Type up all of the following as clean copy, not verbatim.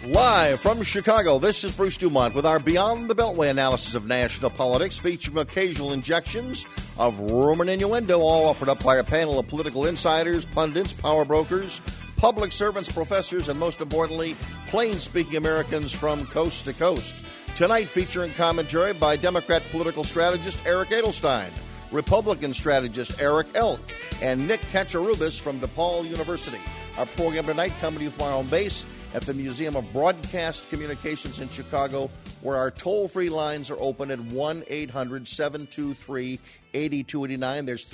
Live from Chicago, this is Bruce Dumont with our Beyond the Beltway analysis of national politics, featuring occasional injections of rumor and innuendo, all offered up by a panel of political insiders, pundits, power brokers, public servants, professors, and most importantly, plain-speaking Americans from coast to coast. Tonight featuring commentary by Democrat political strategist Eric Edelstein, Republican strategist Eric Elk, and Nick Katsarubis from DePaul University. Our program tonight coming to you from our own base at the Museum of Broadcast Communications in Chicago, where our toll-free lines are open at 1-800-723-8289. There's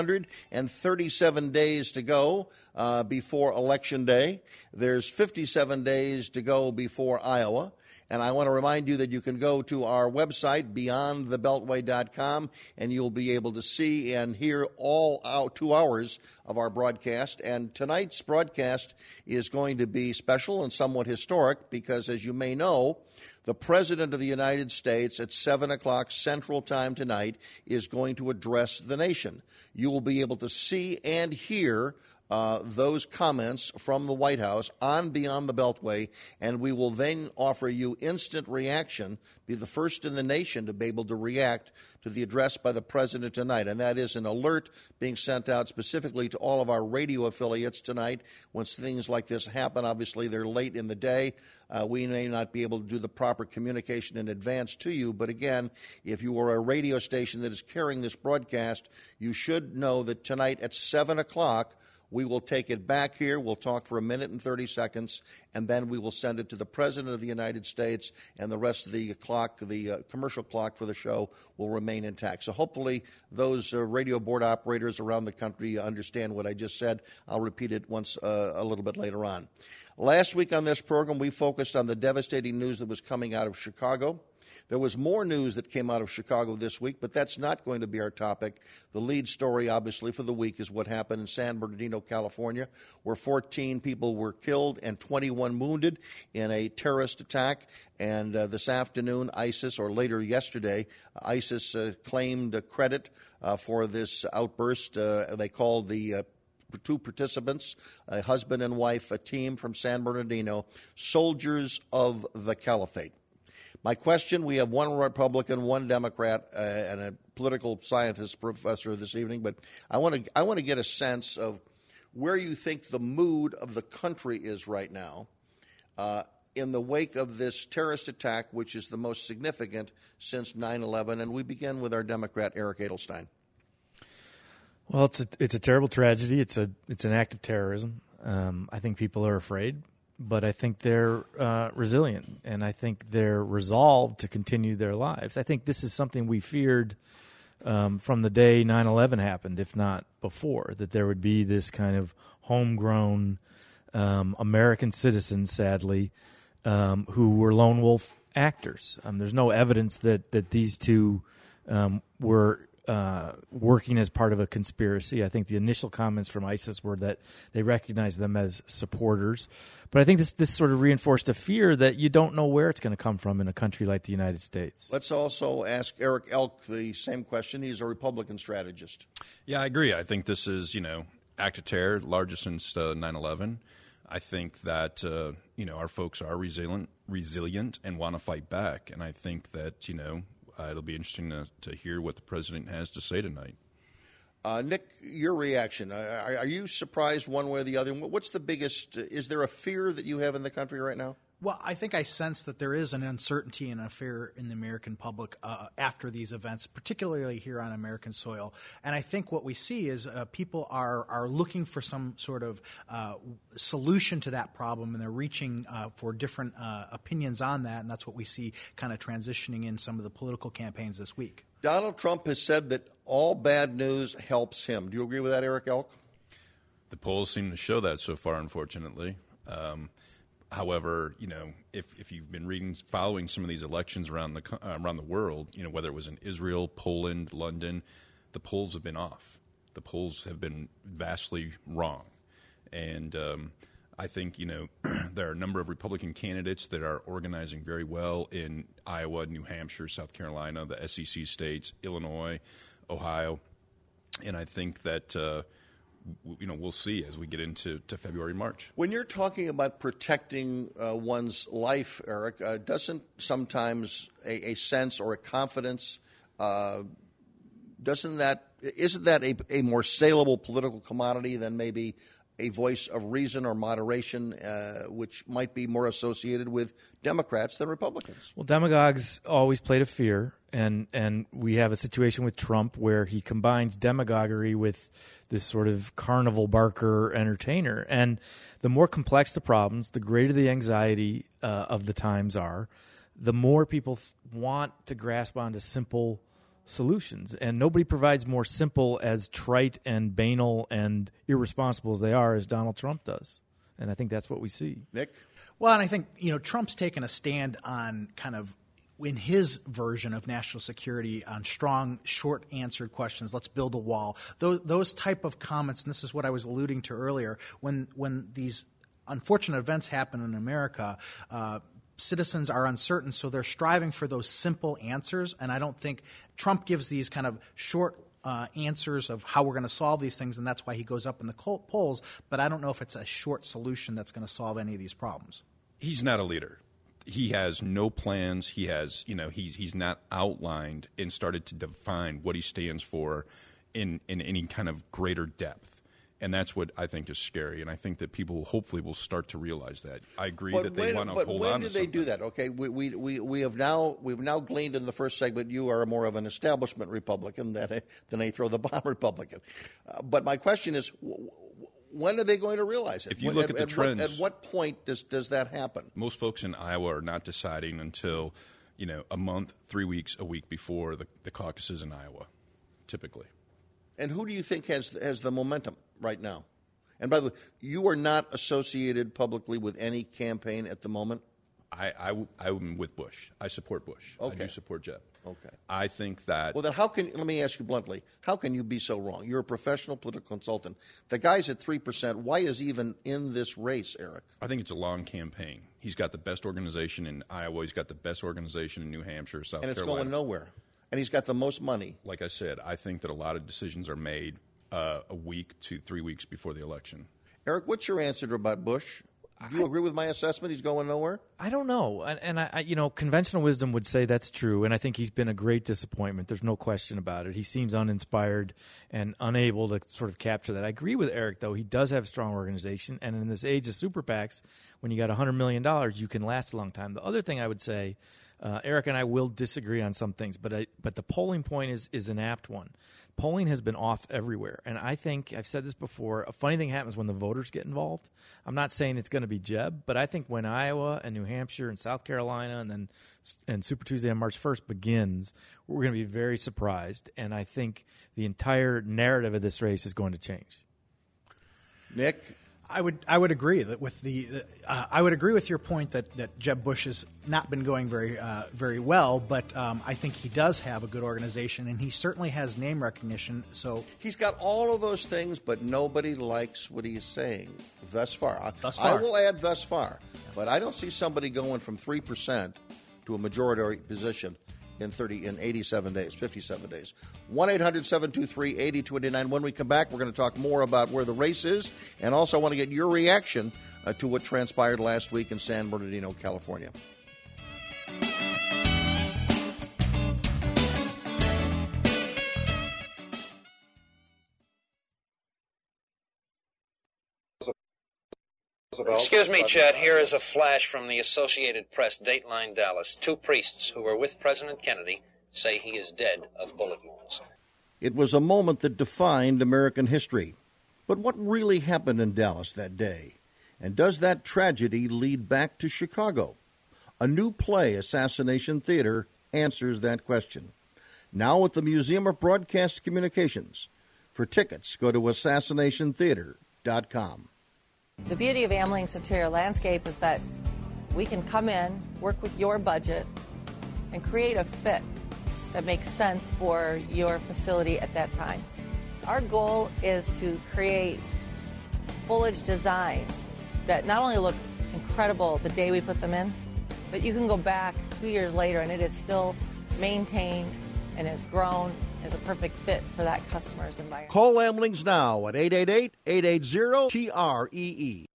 337 days to go before Election Day. There's 57 days to go before Iowa. And I want to remind you that you can go to our website, beyondthebeltway.com, and you'll be able to see and hear all 2 hours of our broadcast. And tonight's broadcast is going to be special and somewhat historic because, as you may know, the President of the United States at 7 o'clock Central Time tonight is going to address the nation. You will be able to see and hear those comments from the White House on Beyond the Beltway, and we will then offer you instant reaction, be the first in the nation to be able to react to the address by the President tonight. And that is an alert being sent out specifically to all of our radio affiliates tonight. When things like this happen, obviously they're late in the day. We may not be able to do the proper communication in advance to you, but again, if you are a radio station that is carrying this broadcast, you should know that tonight at 7 o'clock, we will take it back here. We'll talk for 1 minute and 30 seconds, and then we will send it to the President of the United States, and the rest of the clock, the commercial clock for the show, will remain intact. So hopefully those radio board operators around the country understand what I just said. I'll repeat it once a little bit later on. Last week on this program, we focused on the devastating news that was coming out of Chicago. There was more news that came out of Chicago this week, but that's not going to be our topic. The lead story, obviously, for the week is what happened in San Bernardino, California, where 14 people were killed and 21 wounded in a terrorist attack. And this afternoon, ISIS, or later yesterday, ISIS claimed credit for this outburst. They called the two participants, a husband and wife, a team from San Bernardino, soldiers of the caliphate. My question, we have one Republican, one Democrat, and a political scientist professor this evening, but I want to get a sense of where you think the mood of the country is right now in the wake of this terrorist attack, which is the most significant since 9/11. And we begin with our Democrat, Eric Edelstein. Well, it's a terrible tragedy. It's an act of terrorism. I think people are afraid. But I think they're resilient, and I think they're resolved to continue their lives. I think this is something we feared from the day 9/11 happened, if not before, that there would be this kind of homegrown American citizens, sadly, who were lone wolf actors. There's no evidence that these two were working as part of a conspiracy. I think the initial comments from ISIS were that they recognized them as supporters. But I think this sort of reinforced a fear that you don't know where it's going to come from in a country like the United States. Let's also ask Eric Elk the same question. He's a Republican strategist. Yeah, I agree. I think this is, act of terror, largest since 9/11. I think that, our folks are resilient and want to fight back. And I think that, it'll be interesting to hear what the president has to say tonight. Nick, your reaction. Are you surprised one way or the other? What's the biggest? Is there a fear that you have in the country right now? Well, I think I sense that there is an uncertainty and a fear in the American public after these events, particularly here on American soil. And I think what we see is people are looking for some sort of solution to that problem, and they're reaching for different opinions on that, and that's what we see kind of transitioning in some of the political campaigns this week. Donald Trump has said that all bad news helps him. Do you agree with that, Eric Elk? The polls seem to show that so far, unfortunately. However, if you've been following some of these elections around the world, whether it was in Israel, Poland, London, the polls have been off. The polls have been vastly wrong. And I think, there are a number of Republican candidates that are organizing very well in Iowa, New Hampshire, South Carolina, the SEC states, Illinois, Ohio. And I think that we'll see as we get into February, March. When you're talking about protecting one's life, Eric, doesn't sometimes a sense or a confidence, isn't that a more saleable political commodity than maybe a voice of reason or moderation, which might be more associated with Democrats than Republicans? Well, demagogues always play to fear, and we have a situation with Trump where he combines demagoguery with this sort of carnival barker entertainer. And the more complex the problems, the greater the anxiety of the times are, the more people want to grasp onto simple solutions, and nobody provides more simple, as trite and banal and irresponsible as they are, as Donald Trump does. And I think that's what we see. Nick? Well, and I think, Trump's taken a stand on kind of, in his version of national security, on strong, short-answered questions. Let's build a wall. Those type of comments, and this is what I was alluding to earlier, when these unfortunate events happen in America, citizens are uncertain, so they're striving for those simple answers. And I don't think Trump gives these kind of short answers of how we're going to solve these things, and that's why he goes up in the polls. But I don't know if it's a short solution that's going to solve any of these problems. He's not a leader. He has no plans. He has, he's not outlined and started to define what he stands for in any kind of greater depth. And that's what I think is scary, and I think that people hopefully will start to realize that. I agree that they want to hold on to something. But when do they do that? Okay, we've now gleaned in the first segment you are more of an establishment Republican than a throw the bomb Republican. But my question is, when are they going to realize it? If you look at the trends, at what point does that happen? Most folks in Iowa are not deciding until a month, 3 weeks, a week before the caucuses in Iowa, typically. And who do you think has the momentum right now? And by the way, you are not associated publicly with any campaign at the moment? I'm with Bush. I support Bush. Okay. I do support Jeb. Okay. I think that... Well, then let me ask you bluntly, how can you be so wrong? You're a professional political consultant. The guy's at 3%. Why is he even in this race, Eric? I think it's a long campaign. He's got the best organization in Iowa. He's got the best organization in New Hampshire, South Carolina. And it's going nowhere. And he's got the most money. Like I said, I think that a lot of decisions are made a week to 3 weeks before the election. Eric, what's your answer about Bush? Do you agree with my assessment? He's going nowhere? I don't know. And I conventional wisdom would say that's true, and I think he's been a great disappointment. There's no question about it. He seems uninspired and unable to sort of capture that. I agree with Eric, though. He does have a strong organization, and in this age of super PACs, when you got $100 million, you can last a long time. The other thing I would say, Eric and I will disagree on some things, but the polling point is an apt one. Polling has been off everywhere, and I think, I've said this before, a funny thing happens when the voters get involved. I'm not saying it's going to be Jeb, but I think when Iowa and New Hampshire and South Carolina and Super Tuesday on March 1st begins, we're going to be very surprised, and I think the entire narrative of this race is going to change. Nick? I would agree that with I would agree with your point that Jeb Bush has not been going very well, but I think he does have a good organization, and he certainly has name recognition. So he's got all of those things, but nobody likes what he's saying thus far. I will add thus far, but I don't see somebody going from 3% to a majority position in 87 days, 57 days. 1-800-723-8029. When we come back, we're going to talk more about where the race is, and also want to get your reaction to what transpired last week in San Bernardino, California. Excuse me, Chad. Here is a flash from the Associated Press, Dateline Dallas. 2 priests who were with President Kennedy say he is dead of bullet wounds. It was a moment that defined American history. But what really happened in Dallas that day? And does that tragedy lead back to Chicago? A new play, Assassination Theater, answers that question. Now at the Museum of Broadcast Communications. For tickets, go to assassinationtheater.com. The beauty of Amling's interior landscape is that we can come in, work with your budget, and create a fit that makes sense for your facility at that time. Our goal is to create foliage designs that not only look incredible the day we put them in, but you can go back 2 years later and it is still maintained and has grown is a perfect fit for that customer's environment. Call Lamlings now at 888-880-TREE.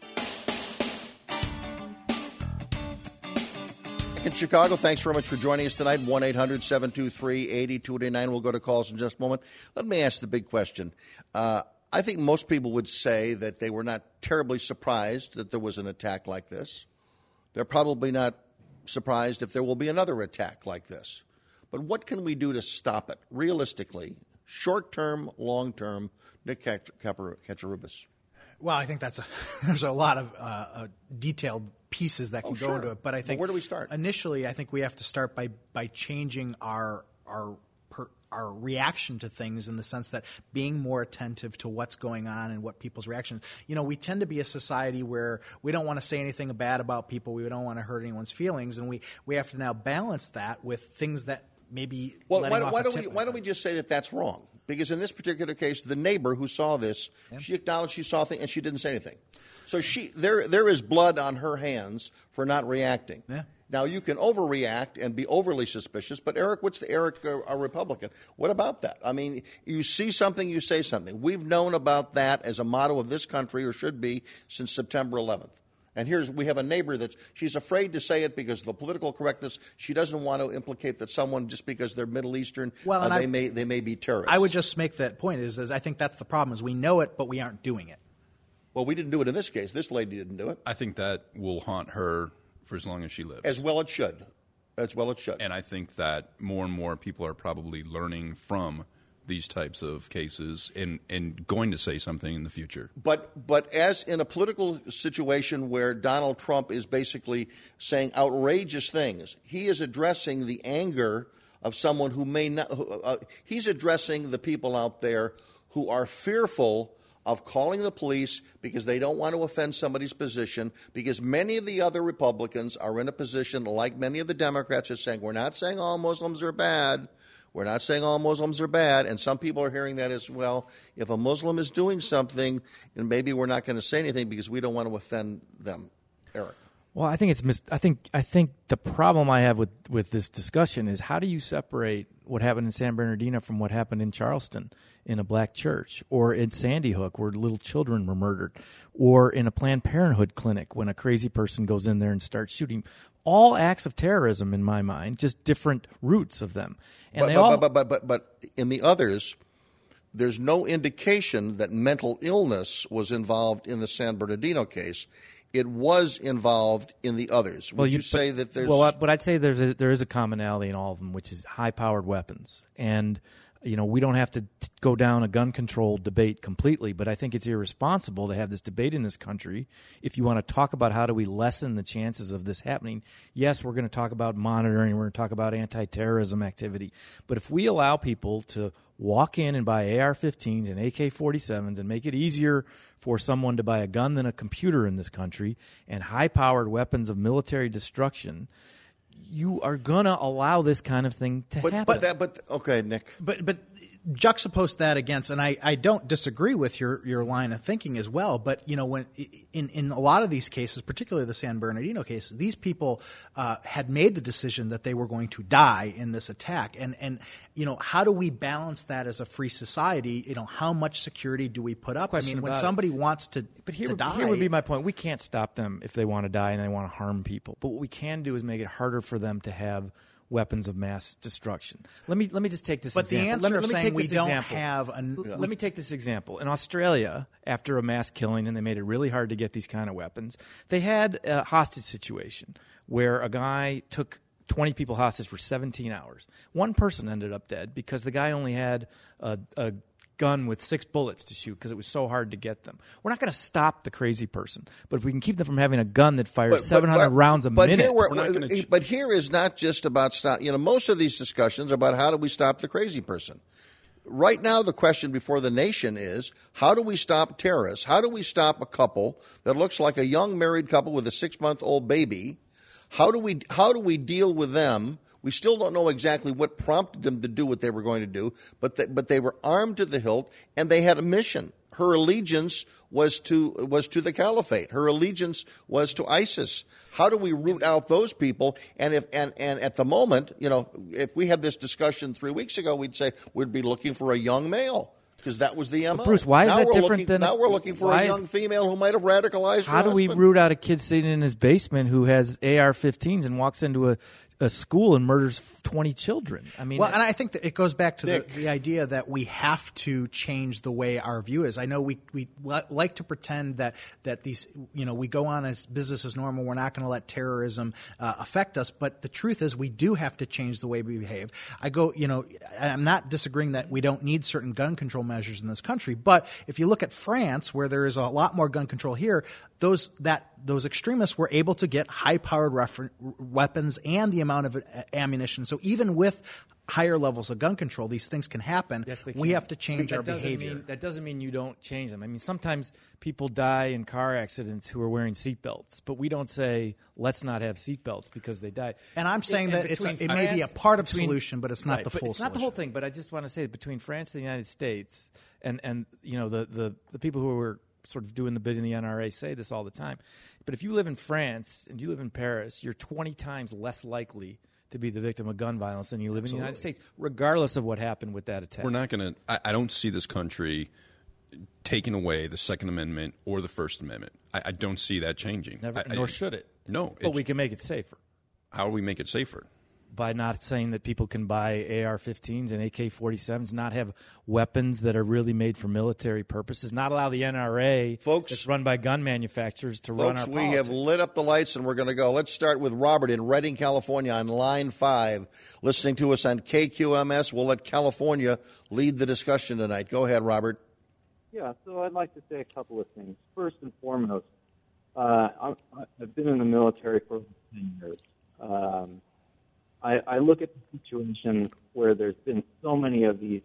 In Chicago, thanks very much for joining us tonight. 1-800-723-8289. We'll go to calls in just a moment. Let me ask the big question. I think most people would say that they were not terribly surprised that there was an attack like this. They're probably not surprised if there will be another attack like this. But what can we do to stop it, realistically, short-term, long-term? Nick Katsouris. Well, I think there's a lot of detailed pieces that can go into it. But I think where do we start? Initially, I think we have to start by changing our reaction to things, in the sense that being more attentive to what's going on and what people's reactions. We tend to be a society where we don't want to say anything bad about people. We don't want to hurt anyone's feelings, and we have to now balance that with things that maybe. Well, why don't we just say that that's wrong? Because in this particular case, the neighbor who saw this, she acknowledged she saw things and she didn't say anything. So there is blood on her hands for not reacting. Yeah. Now, you can overreact and be overly suspicious, but Eric, a Republican? What about that? I mean, you see something, you say something. We've known about that as a motto of this country, or should be, since September 11th. And we have a neighbor she's afraid to say it because of the political correctness. She doesn't want to implicate that someone, just because they're Middle Eastern, they may be terrorists. I would just make that point is I think that's the problem, is we know it, but we aren't doing it. Well, we didn't do it in this case. This lady didn't do it. I think that will haunt her for as long as she lives. As well it should. And I think that more and more people are probably learning from these types of cases and going to say something in the future. But as in a political situation where Donald Trump is basically saying outrageous things, he is addressing the anger of someone who may not. He's addressing the people out there who are fearful of calling the police because they don't want to offend somebody's position, because many of the other Republicans are in a position, like many of the Democrats, are saying, we're not saying all Muslims are bad. We're not saying all Muslims are bad, and some people are hearing that as well. If a Muslim is doing something, then maybe we're not going to say anything because we don't want to offend them. Eric. Well, I think I think the problem I have with this discussion is, how do you separate what happened in San Bernardino from what happened in Charleston in a black church, or in Sandy Hook where little children were murdered, or in a Planned Parenthood clinic when a crazy person goes in there and starts shooting? All acts of terrorism, in my mind, just different roots of them. And but in the others, there's no indication that mental illness was involved in the San Bernardino case. It was involved in the others. Would you say that there's? Well, but I'd say there is a commonality in all of them, which is high-powered weapons. And we don't have to go down a gun control debate completely, but I think it's irresponsible to have this debate in this country. If you want to talk about how do we lessen the chances of this happening, yes, we're going to talk about monitoring, we're going to talk about anti-terrorism activity. But if we allow people to walk in and buy AR-15s and AK-47s and make it easier for someone to buy a gun than a computer in this country, and high-powered weapons of military destruction, you are going to allow this kind of thing to happen. Okay, Nick. But juxtapose that against, and I don't disagree with your line of thinking as well, but when in a lot of these cases, particularly the San Bernardino cases, these people had made the decision that they were going to die in this attack, and how do we balance that as a free society? How much security do we put up? When somebody wants to die, here would be my point. We can't stop them if they want to die and they want to harm people, but what we can do is make it harder for them to have weapons of mass destruction. Let me just take this example. But the answer of saying we don't have let me take this example. In Australia, after a mass killing, and they made it really hard to get these kind of weapons, they had a hostage situation where a guy took 20 people hostage for 17 hours. One person ended up dead because the guy only had a gun with 6 bullets to shoot because it was so hard to get them. We're not going to stop the crazy person, but if we can keep them from having a gun that fires 700 rounds a minute. But here is not just about stop. Most of these discussions are about how do we stop the crazy person. Right now, the question before the nation is, how do we stop terrorists? How do we stop a couple that looks like a young married couple with a 6-month-old baby? How do we deal with them? We still don't know exactly what prompted them to do what they were going to do, but they were armed to the hilt, and they had a mission. her allegiance was to the caliphate. Her allegiance was to ISIS. How do we root out those people? And at the moment, if we had this discussion 3 weeks ago, we'd be looking for a young male. Because that was the MO. Bruce, why is that different than... Now we're looking for a young female who might have radicalized her How do we husband. root out a kid sitting in his basement who has AR-15s and walks into a school and murders 20 children? I mean, and I think that it goes back to the idea that we have to change the way our view is. I know we like to pretend that these, we go on as business as normal. We're not going to let terrorism affect us. But the truth is we do have to change the way we behave. I'm not disagreeing that we don't need certain gun control measures in this country. But if you look at France, where there is a lot more gun control here, those extremists were able to get high-powered weapons and the amount of ammunition. So even with higher levels of gun control, these things can happen. Yes, they can. We have to change our behavior. That doesn't mean you don't change them. I mean, sometimes people die in car accidents who are wearing seatbelts, but we don't say, let's not have seatbelts because they died. And I'm saying that it may be a part of the solution, but it's not the full solution. It's not the whole thing, but I just want to say between France and the United States and the people who were sort of doing the bid in the NRA say this all the time. But if you live in France and you live in Paris, you're 20 times less likely to be the victim of gun violence than you live in the United States, regardless of what happened with that attack. We're not going to – I don't see this country taking away the Second Amendment or the First Amendment. I don't see that changing. Nor should it. No. But we can make it safer. How do we make it safer? By not saying that people can buy AR-15s and AK-47s, not have weapons that are really made for military purposes, not allow the NRA that's run by gun manufacturers to run our politics. We have lit up the lights and we're going to go. Let's start with Robert in Redding, California on line 5, listening to us on KQMS. We'll let California lead the discussion tonight. Go ahead, Robert. Yeah, so I'd like to say a couple of things. First and foremost, I've been in the military for 10 years. I look at the situation where there's been so many of these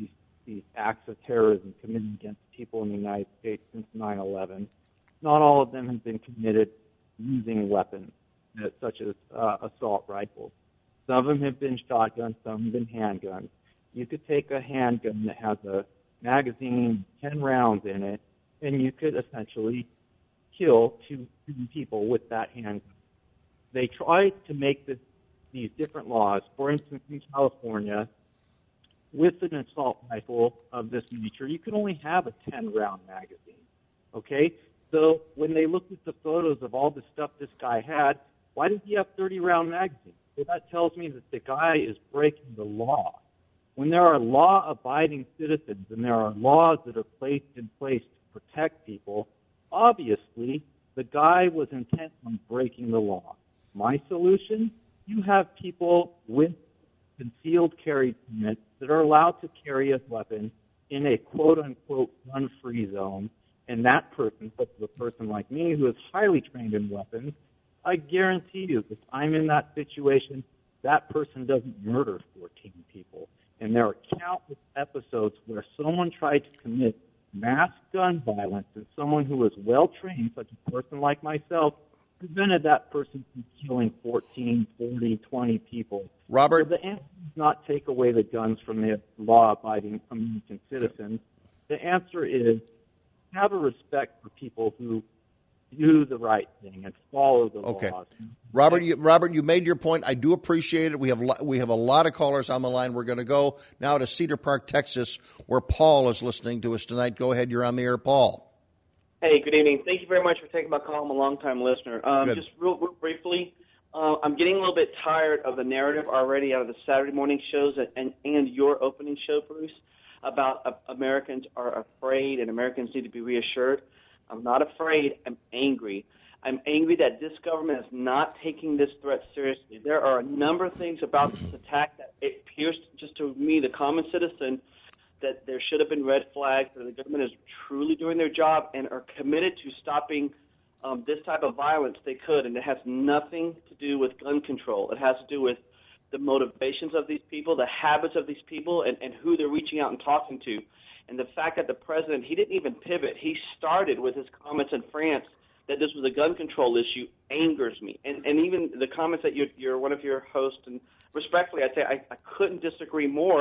acts of terrorism committed against people in the United States since 9/11. Not all of them have been committed using weapons, such as assault rifles. Some of them have been shotguns, some have been handguns. You could take a handgun that has a magazine, 10 rounds in it, and you could essentially kill two people with that handgun. They tried to make these different laws. For instance, in California, with an assault rifle of this nature, you can only have a 10-round magazine, okay? So when they looked at the photos of all the stuff this guy had, why did he have 30-round magazines? Well, that tells me that the guy is breaking the law. When there are law-abiding citizens and there are laws that are placed in place to protect people, obviously the guy was intent on breaking the law. My solution? You have people with concealed carry permits that are allowed to carry a weapon in a quote-unquote gun-free zone, and that person, such as a person like me who is highly trained in weapons, I guarantee you, if I'm in that situation, that person doesn't murder 14 people. And there are countless episodes where someone tried to commit mass gun violence and someone who was well-trained, such a person like myself, prevented that person from killing 14, 40, 20 people. Robert? So the answer is not take away the guns from the law-abiding American citizens. The answer is have a respect for people who do the right thing and follow the laws. Robert, you made your point. I do appreciate it. We have a lot of callers on the line. We're going to go now to Cedar Park, Texas, where Paul is listening to us tonight. Go ahead. You're on the air, Paul. Hey, good evening. Thank you very much for taking my call. I'm a long-time listener. Just real briefly, I'm getting a little bit tired of the narrative already out of the Saturday morning shows and your opening show, Bruce, about Americans are afraid and Americans need to be reassured. I'm not afraid. I'm angry. I'm angry that this government is not taking this threat seriously. There are a number of things about this attack that it appears just to me, the common citizen, that there should have been red flags, that the government is truly doing their job and are committed to stopping this type of violence. They could, and it has nothing to do with gun control. It has to do with the motivations of these people, the habits of these people, and who they're reaching out and talking to. And the fact that the president, he didn't even pivot. He started with his comments in France that this was a gun control issue angers me. And even the comments that you're one of your hosts, and respectfully, I'd say I couldn't disagree more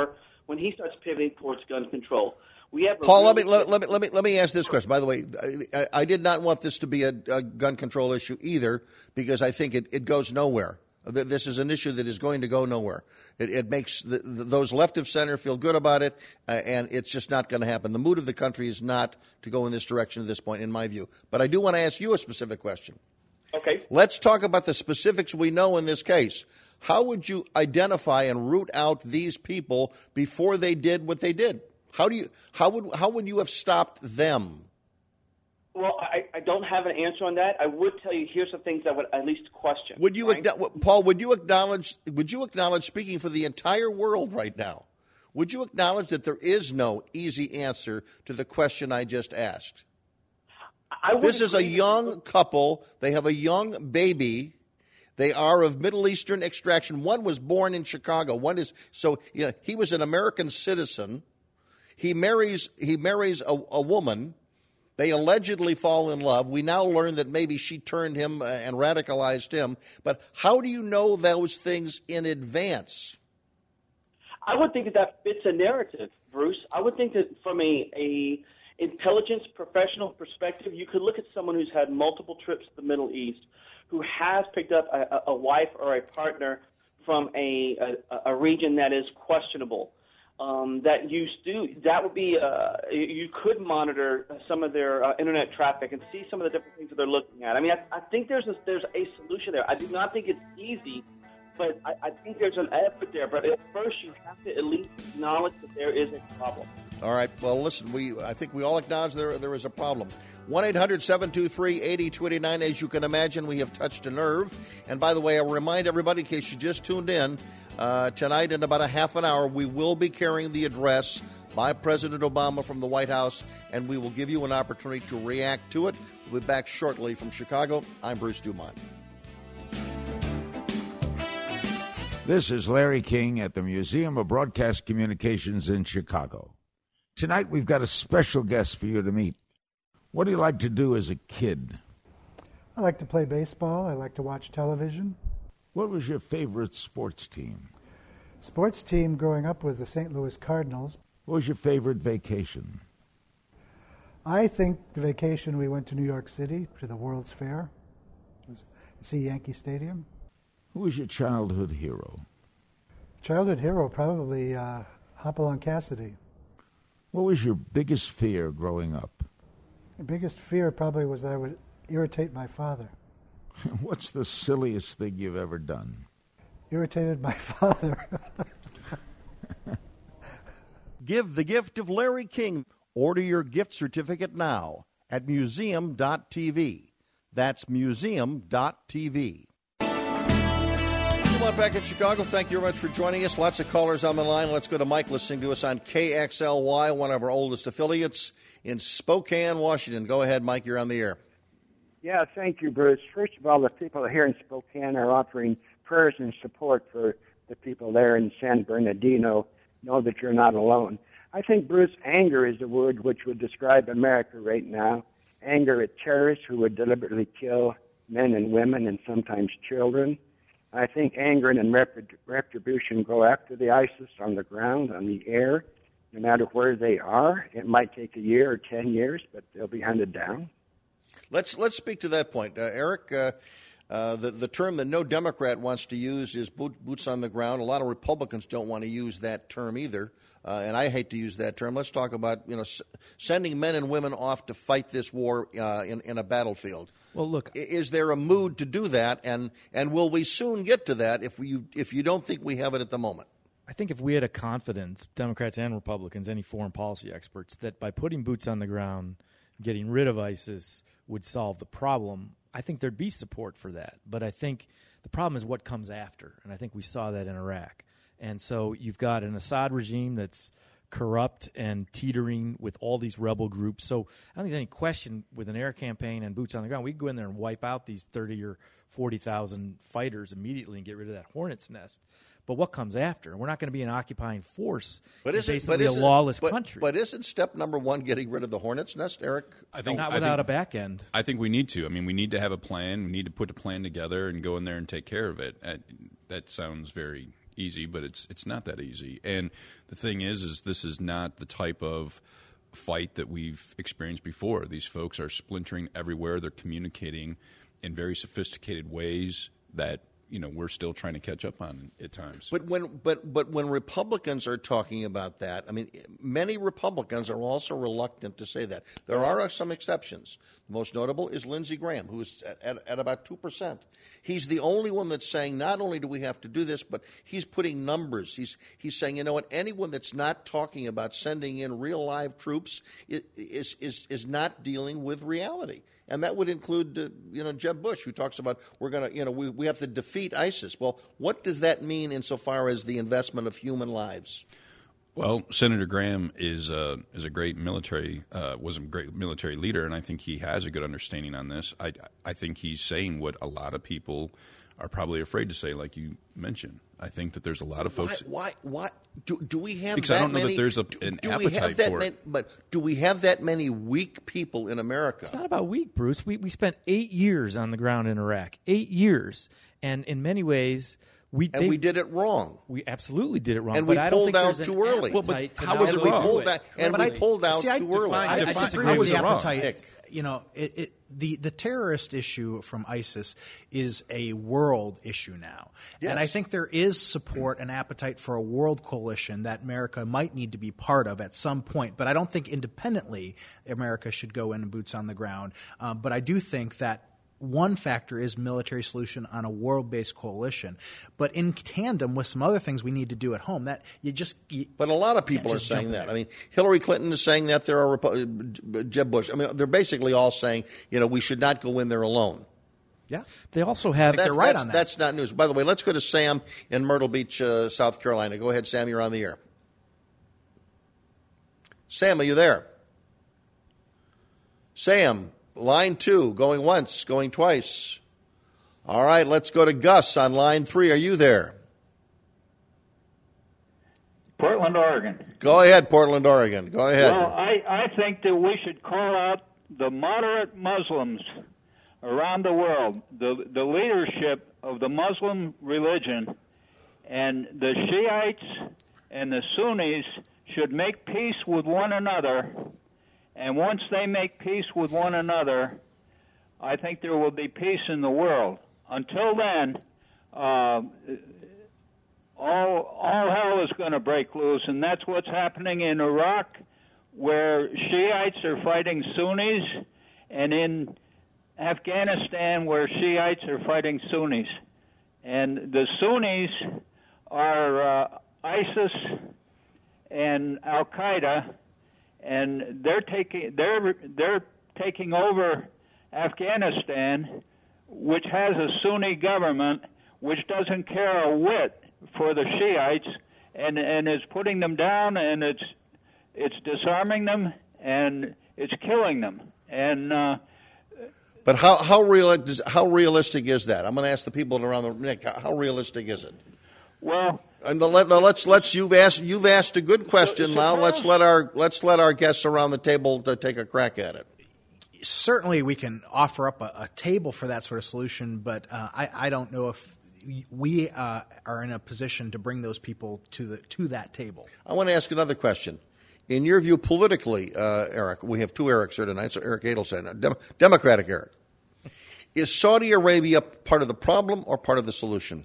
when he starts pivoting towards gun control. We have Paul, let me ask this question. By the way, I did not want this to be a gun control issue either, because I think it goes nowhere. This is an issue that is going to go nowhere. It makes those left of center feel good about it, and it's just not going to happen. The mood of the country is not to go in this direction at this point, in my view. But I do want to ask you a specific question. Okay. Let's talk about the specifics we know in this case. How would you identify and root out these people before they did what they did? How would you have stopped them? Well, I don't have an answer on that. I would tell you here's some things I would at least question. Would you, Paul? Would you acknowledge? Speaking for the entire world right now, would you acknowledge that there is no easy answer to the question I just asked? This is a young couple. They have a young baby. They are of Middle Eastern extraction. One was born in Chicago. He was an American citizen. He marries a woman. They allegedly fall in love. We now learn that maybe she turned him and radicalized him. But how do you know those things in advance? I would think that fits a narrative, Bruce. I would think that from a intelligence professional perspective, you could look at someone who's had multiple trips to the Middle East, who has picked up a wife or a partner from a region that is questionable. That would be you could monitor some of their internet traffic and see some of the different things that they're looking at. I mean, I think there's a solution there. I do not think it's easy, but I think there's an effort there. But at first, you have to at least acknowledge that there is a problem. All right. Well, listen, I think we all acknowledge there is a problem. 1-800-723-8029. As you can imagine, we have touched a nerve. And by the way, I'll remind everybody, in case you just tuned in, tonight in about a half an hour, we will be carrying the address by President Obama from the White House, and we will give you an opportunity to react to it. We'll be back shortly from Chicago. I'm Bruce Dumont. This is Larry King at the Museum of Broadcast Communications in Chicago. Tonight we've got a special guest for you to meet. What do you like to do as a kid? I like to play baseball. I like to watch television. What was your favorite sports team? Sports team growing up was the St. Louis Cardinals. What was your favorite vacation? I think the vacation we went to New York City to the World's Fair. It was to see Yankee Stadium. Who was your childhood hero? Childhood hero, probably Hopalong Cassidy. What was your biggest fear growing up? The biggest fear probably was that I would irritate my father. What's the silliest thing you've ever done? Irritated my father. Give the gift of Larry King. Order your gift certificate now at museum.tv. That's museum.tv. Back in Chicago. Thank you very much for joining us. Lots of callers on the line. Let's go to Mike listening to us on KXLY, one of our oldest affiliates in Spokane, Washington. Go ahead, Mike. You're on the air. Yeah, thank you, Bruce. First of all, the people here in Spokane are offering prayers and support for the people there in San Bernardino. Know that you're not alone. I think, Bruce, anger is the word which would describe America right now. Anger at terrorists who would deliberately kill men and women and sometimes children. I think anger and retribution go after the ISIS on the ground, on the air, no matter where they are. It might take a year or 10 years, but they'll be hunted down. Let's speak to that point. Eric, the term that no Democrat wants to use is boots on the ground. A lot of Republicans don't want to use that term either, and I hate to use that term. Let's talk about sending men and women off to fight this war in a battlefield. Well, look, is there a mood to do that, and will we soon get to that if you don't think we have it at the moment? I think if we had a confidence, Democrats and Republicans, any foreign policy experts, that by putting boots on the ground, getting rid of ISIS would solve the problem, I think there'd be support for that. But I think the problem is what comes after, and I think we saw that in Iraq. And so you've got an Assad regime that's corrupt and teetering with all these rebel groups. So I don't think there's any question with an air campaign and boots on the ground, we can go in there and wipe out these 30 or 40,000 fighters immediately and get rid of that hornet's nest. But what comes after? We're not going to be an occupying force. Basically a lawless country. But isn't step number one getting rid of the hornet's nest, Eric? Not without a back end. I think we need to. I mean, we need to have a plan. We need to put a plan together and go in there and take care of it. That sounds very easy, but it's not that easy. And the thing is this is not the type of fight that we've experienced before. These folks are splintering everywhere. They're communicating in very sophisticated ways that we're still trying to catch up on at times. But when Republicans are talking about that, I mean, many Republicans are also reluctant to say that. There are some exceptions. The most notable is Lindsey Graham, who's at about 2%. He's the only one that's saying not only do we have to do this, but he's putting numbers. He's saying, you know what, anyone that's not talking about sending in real live troops is not dealing with reality. And that would include, Jeb Bush, who talks about we have to defeat ISIS. Well, what does that mean insofar as the investment of human lives? Well, Senator Graham was a great military leader, and I think he has a good understanding on this. I think he's saying what a lot of people are probably afraid to say, like you mentioned. I think that there's a lot of folks. Why do we have? Because that I don't know many, that there's an appetite for it. But do we have that many weak people in America? It's not about weak, Bruce. We spent 8 years on the ground in Iraq. 8 years, and in many ways. We did it wrong. We absolutely did it wrong. And but we I don't pulled think out there's too early. Well, but how was it we pulled out? And we pulled out too early. I disagree how with was the it wrong? appetite. The terrorist issue from ISIS is a world issue now. Yes. And I think there is support and appetite for a world coalition that America might need to be part of at some point. But I don't think independently America should go in and boots on the ground. But I do think that one factor is military solution on a world-based coalition, but in tandem with some other things we need to do at home. That but a lot of people are saying that. I mean, Hillary Clinton is saying that. There are Jeb Bush. I mean, they're basically all saying, we should not go in there alone. Yeah, they also have. They're right on that. That's not news. By the way, let's go to Sam in Myrtle Beach, South Carolina. Go ahead, Sam. You're on the air. Sam, are you there? Sam. Line 2, going once, going twice. All right, let's go to Gus on line 3. Are you there? Portland, Oregon. Go ahead, Portland, Oregon. Go ahead. Well, I think that we should call out the moderate Muslims around the world, the leadership of the Muslim religion, and the Shiites and the Sunnis should make peace with one another. And once they make peace with one another, I think there will be peace in the world. Until then, all hell is going to break loose, and that's what's happening in Iraq, where Shiites are fighting Sunnis, and in Afghanistan, where Shiites are fighting Sunnis. And the Sunnis are ISIS and Al-Qaeda, and they're taking over Afghanistan, which has a Sunni government which doesn't care a whit for the Shiites, and is putting them down, and it's disarming them, and it's killing them. And but how realistic is that? I'm going to ask the people around the Nick. How realistic is it? Well. And let's you've asked a good question. Now let's let our guests around the table to take a crack at it. Certainly, we can offer up a table for that sort of solution, but I don't know if we are in a position to bring those people to that table. I want to ask another question. In your view, politically, Eric, we have two Erics here tonight. So Eric Adelstein, Democratic Eric, is Saudi Arabia part of the problem or part of the solution?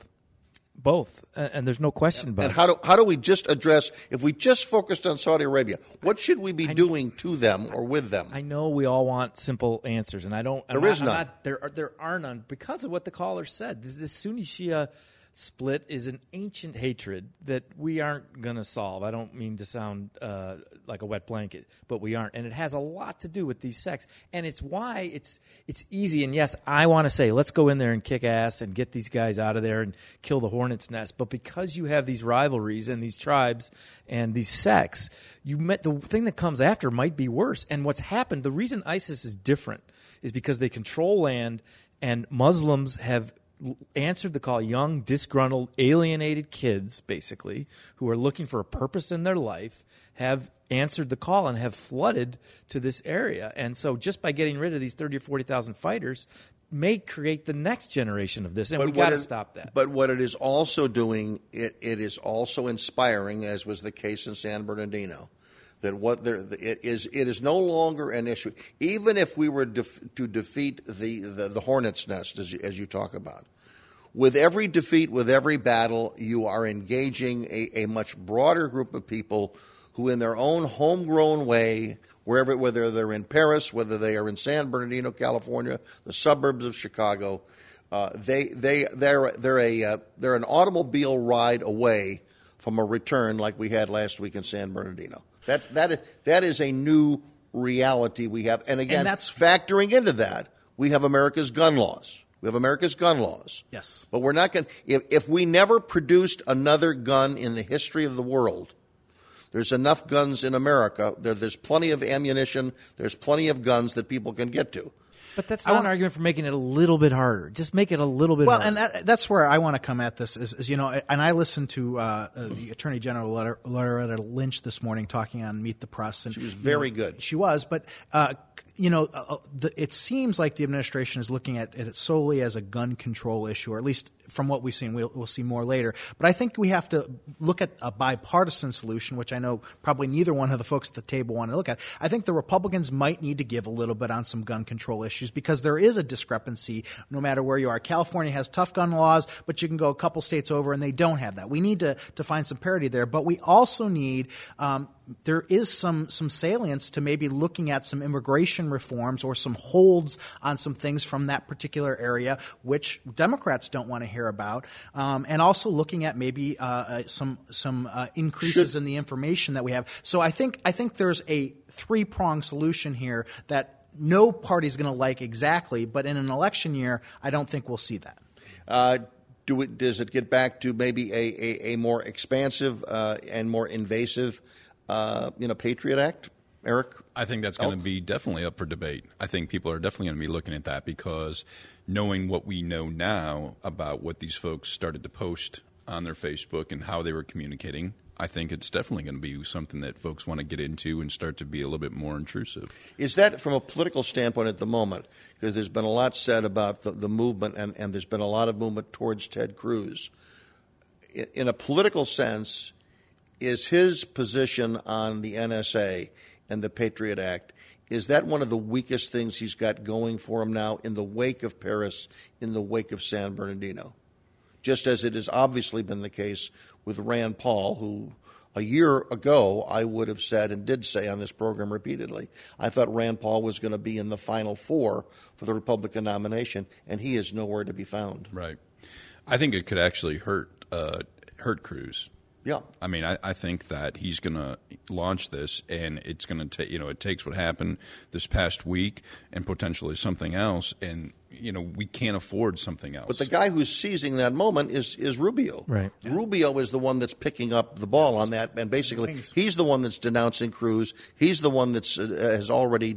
Both, and there's no question about it. And how do we just address, if we just focused on Saudi Arabia, what should we be doing to them or with them? I know we all want simple answers, and I don't. There is none. There are none because of what the caller said. This Sunni-Shia split is an ancient hatred that we aren't going to solve. I don't mean to sound like a wet blanket, but we aren't. And it has a lot to do with these sects. And it's why it's easy. And yes, I want to say, let's go in there and kick ass and get these guys out of there and kill the hornet's nest. But because you have these rivalries and these tribes and these sects, the thing that comes after might be worse. And what's happened, the reason ISIS is different is because they control land, and Muslims have answered the call. Young, disgruntled, alienated kids, basically, who are looking for a purpose in their life, have answered the call and have flooded to this area. And so just by getting rid of these 30,000 or 40,000 fighters, may create the next generation of this, and we got to stop that. But what it is also doing, it is also inspiring, as was the case in San Bernardino, that it is no longer an issue. Even if we were to defeat the hornet's nest, as you talk about, with every defeat, with every battle, you are engaging a much broader group of people who, in their own homegrown way, whether they're in Paris, whether they are in San Bernardino, California, the suburbs of Chicago, they're an automobile ride away from a return like we had last week in San Bernardino. That is a new reality we have, and again, that's factoring into that. We have America's gun laws. Yes, but we're not going. If we never produced another gun in the history of the world, there's enough guns in America. There's plenty of ammunition. There's plenty of guns that people can get to. But that's not an argument for making it a little bit harder. Just make it a little bit harder. Well, and that's where I want to come at this is and I listened to the Attorney General Loretta Lynch this morning talking on Meet the Press. And she was very good. She was, but it seems like the administration is looking at it solely as a gun control issue, or at least from what we've seen. We'll see more later. But I think we have to look at a bipartisan solution, which I know probably neither one of the folks at the table want to look at. I think the Republicans might need to give a little bit on some gun control issues because there is a discrepancy no matter where you are. California has tough gun laws, but you can go a couple states over and they don't have that. We need to find some parity there. But we also need there is some salience to maybe looking at some immigration reforms or some holds on some things from that particular area, which Democrats don't want to hear about, and also looking at maybe some increases in the information that we have. So I think there's a three-pronged solution here that no party's going to like exactly, but in an election year, I don't think we'll see that. Does it get back to maybe a more expansive and more invasive Patriot Act, Eric? I think that's going to be definitely up for debate. I think people are definitely going to be looking at that because knowing what we know now about what these folks started to post on their Facebook and how they were communicating, I think it's definitely going to be something that folks want to get into and start to be a little bit more intrusive. Is that from a political standpoint at the moment? Because there's been a lot said about the movement, and there's been a lot of movement towards Ted Cruz. In a political sense, is his position on the NSA and the Patriot Act, is that one of the weakest things he's got going for him now in the wake of Paris, in the wake of San Bernardino? Just as it has obviously been the case with Rand Paul, who a year ago I would have said and did say on this program repeatedly, I thought Rand Paul was going to be in the final four for the Republican nomination, and he is nowhere to be found. Right. I think it could actually hurt Cruz. Yeah. I mean, I think that he's going to launch this, and it's going to take, it takes what happened this past week and potentially something else, and, we can't afford something else. But the guy who's seizing that moment is Rubio. Right. Yeah. Rubio is the one that's picking up the ball on that, and basically he's the one that's denouncing Cruz. He's the one that's he's already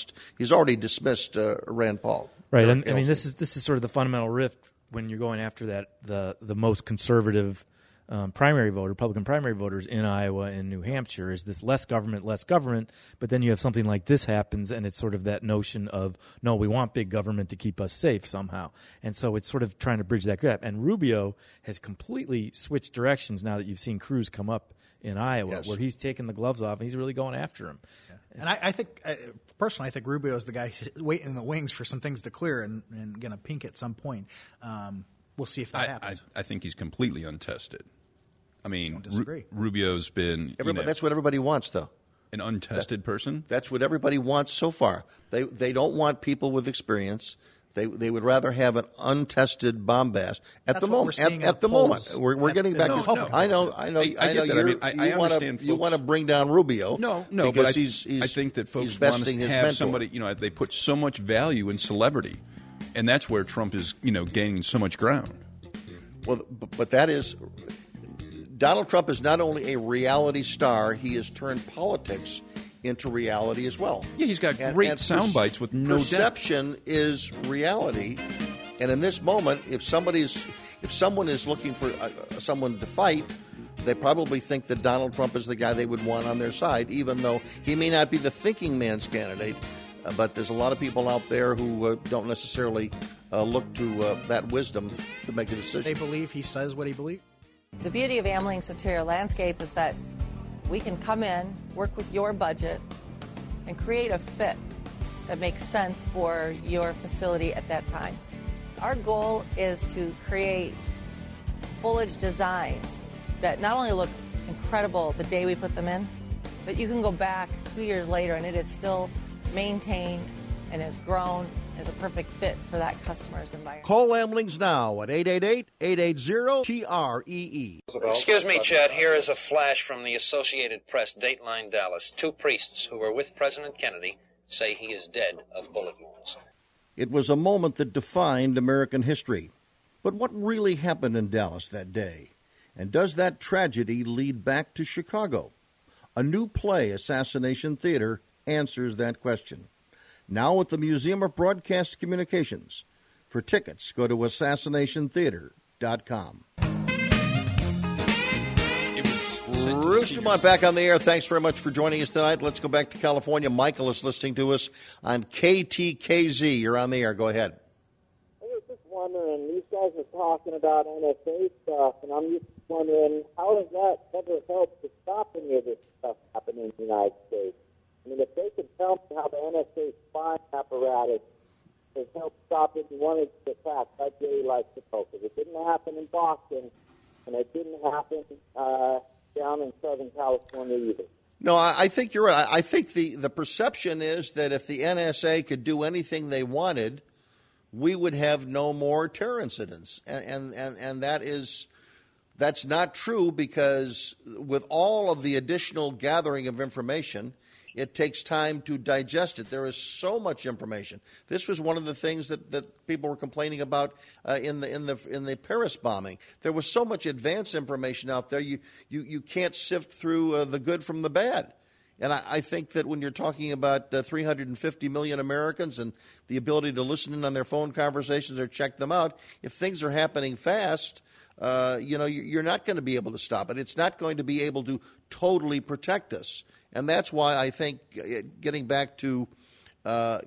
dismissed Rand Paul. Right, and I mean, this is sort of the fundamental rift when you're going after that the most conservative Republican primary voters in Iowa and New Hampshire is this less government, but then you have something like this happens, and it's sort of that notion of, no, we want big government to keep us safe somehow. And so it's sort of trying to bridge that gap. And Rubio has completely switched directions now that you've seen Cruz come up in Iowa, where he's taken the gloves off and he's really going after him. Yeah. And I think, personally, I think Rubio is the guy waiting in the wings for some things to clear and going to pink at some point. We'll see if that happens. I think he's completely untested. I mean, Rubio's been. That's what everybody wants, though. An untested person? That's what everybody wants so far. They don't want people with experience. They would rather have an untested bombast at the moment. At the moment, we're getting back. I know. You want to bring down Rubio. No, because I think that folks want to have somebody. They put so much value in celebrity, and that's where Trump is, gaining so much ground. Well, but that is. Donald Trump is not only a reality star, he has turned politics into reality as well. Yeah, he's got great sound bites with no perception depth. Is reality, and in this moment, if someone is looking for someone to fight, they probably think that Donald Trump is the guy they would want on their side, even though he may not be the thinking man's candidate. But there's a lot of people out there who don't necessarily look to that wisdom to make a decision. They believe he says what he believes. The beauty of Ameling's interior landscape is that we can come in, work with your budget, and create a fit that makes sense for your facility at that time. Our goal is to create foliage designs that not only look incredible the day we put them in, but you can go back 2 years later and it is still maintained and has grown as a perfect fit for that customer's environment. Call Amelings now at 888-880-TREE. Excuse me, Chad. Here is a flash from the Associated Press, Dateline Dallas. 2 priests who were with President Kennedy say he is dead of bullet wounds. It was a moment that defined American history. But what really happened in Dallas that day? And does that tragedy lead back to Chicago? A new play, Assassination Theater, answers that question. Now at the Museum of Broadcast Communications. For tickets, go to assassinationtheater.com. Bruce Dumont back on the air. Thanks very much for joining us tonight. Let's go back to California. Michael is listening to us on KTKZ. You're on the air. Go ahead. I was just wondering, these guys are talking about NSA stuff, and I'm just wondering, how does that ever help to stop any of this stuff happening in the United States? I mean, if they could tell me how the NSA spying apparatus has helped stop any one of the attacks, I'd really like to know, because it didn't happen in Boston, and it didn't happen down in Southern California either. No, I think you're right. I think the perception is that if the NSA could do anything they wanted, we would have no more terror incidents. And that's not true, because with all of the additional gathering of information, it takes time to digest it. There is so much information. This was one of the things that people were complaining about in the Paris bombing. There was so much advanced information out there. You can't sift through the good from the bad. And I think that when you're talking about 350 million Americans and the ability to listen in on their phone conversations or check them out, if things are happening fast, you're not going to be able to stop it. It's not going to be able to totally protect us. And that's why I think, getting back to, the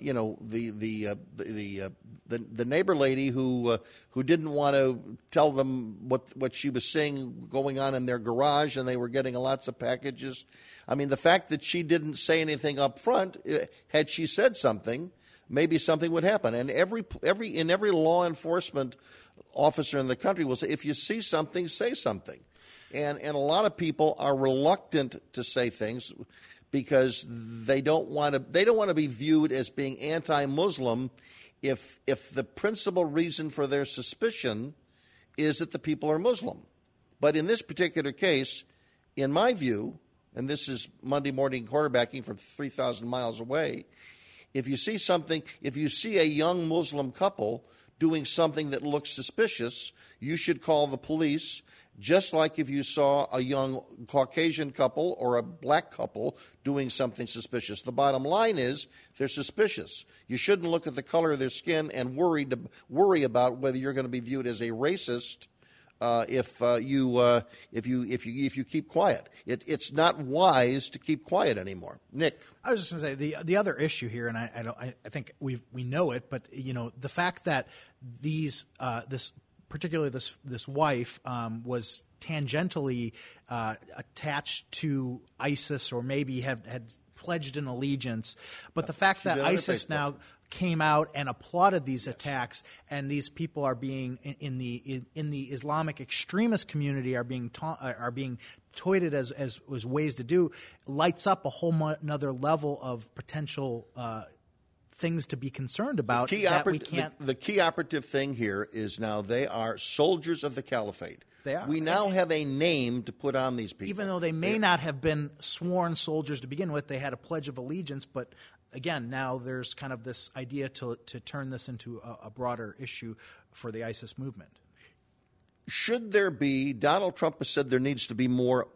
neighbor lady who didn't want to tell them what she was seeing going on in their garage, and they were getting lots of packages. I mean, the fact that she didn't say anything up front, had she said something, maybe something would happen. And every law enforcement officer in the country will say, if you see something, say something. And a lot of people are reluctant to say things because they don't want to be viewed as being anti-Muslim if the principal reason for their suspicion is that the people are Muslim. But in this particular case, in my view, and this is Monday morning quarterbacking from 3,000 miles away, if you see a young Muslim couple doing something that looks suspicious, you should call the police. Just like if you saw a young Caucasian couple or a black couple doing something suspicious. The bottom line is they're suspicious. You shouldn't look at the color of their skin and worry about whether you're going to be viewed as a racist if you keep quiet. It's not wise to keep quiet anymore. Nick, I was just going to say the other issue here, and I think we know it, but the fact that particularly this wife was tangentially attached to ISIS, or maybe had pledged an allegiance. But the fact that ISIS now came out and applauded these attacks, and these people are being in the Islamic extremist community are being touted as ways to do, lights up a whole another level of potential things to be concerned about. The key operative thing here is now they are soldiers of the caliphate. They are. We now have a name to put on these people. Even though they may not have been sworn soldiers to begin with, they had a pledge of allegiance. But again, now there's kind of this idea to turn this into a broader issue for the ISIS movement. Should there be? Donald Trump has said there needs to be more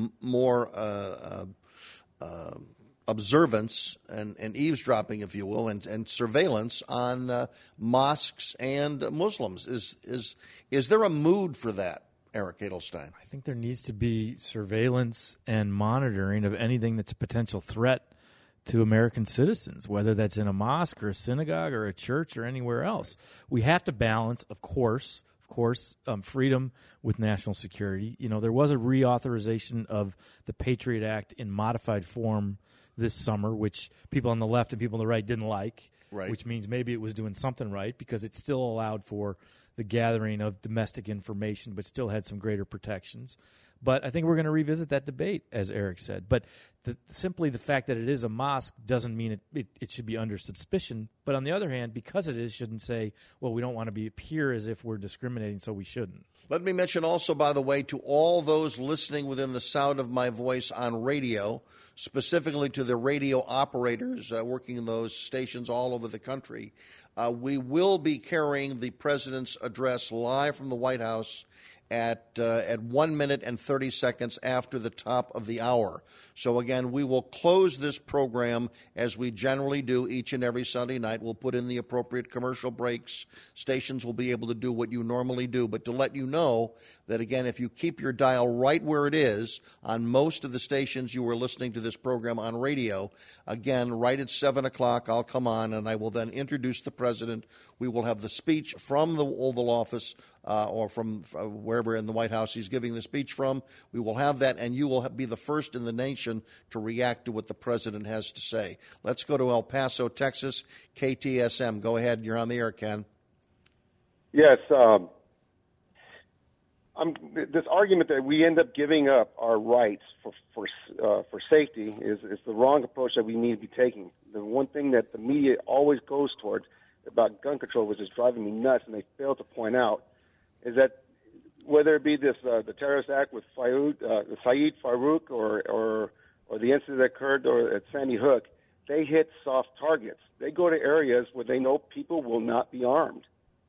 observance and eavesdropping, if you will, and surveillance on mosques and Muslims. Is there a mood for that, Eric Edelstein? I think there needs to be surveillance and monitoring of anything that's a potential threat to American citizens, whether that's in a mosque or a synagogue or a church or anywhere else. We have to balance, of course, freedom with national security. You know, there was a reauthorization of the Patriot Act in modified form this summer, which people on the left and people on the right didn't like, right. Which means maybe it was doing something right because it still allowed for the gathering of domestic information but still had some greater protections. But I think we're going to revisit that debate, as Eric said. But simply the fact that it is a mosque doesn't mean it should be under suspicion. But on the other hand, because it is, shouldn't say, well, we don't want to appear as if we're discriminating, so we shouldn't. Let me mention also, by the way, to all those listening within the sound of my voice on radio, specifically to the radio operators working in those stations all over the country, we will be carrying the President's address live from the White House at 1 minute and 30 seconds after the top of the hour. So again, we will close this program as we generally do each and every Sunday night. We'll put in the appropriate commercial breaks. Stations will be able to do what you normally do. But to let you know that, again, if you keep your dial right where it is on most of the stations you are listening to this program on radio, again, right at 7 o'clock, I'll come on and I will then introduce the President. We will have the speech from the Oval Office or from wherever in the White House he's giving the speech from. We will have that, and you will be the first in the nation to react to what the President has to say. Let's go to El Paso, Texas, KTSM. Go ahead. You're on the air, Ken. Yes. This argument that we end up giving up our rights for safety is the wrong approach that we need to be taking. The one thing that the media always goes towards about gun control, which is driving me nuts, and they fail to point out, is that whether it be this the terrorist act with Saeed Farouk or the incident that occurred at Sandy Hook, they hit soft targets. They go to areas where they know people will not be armed,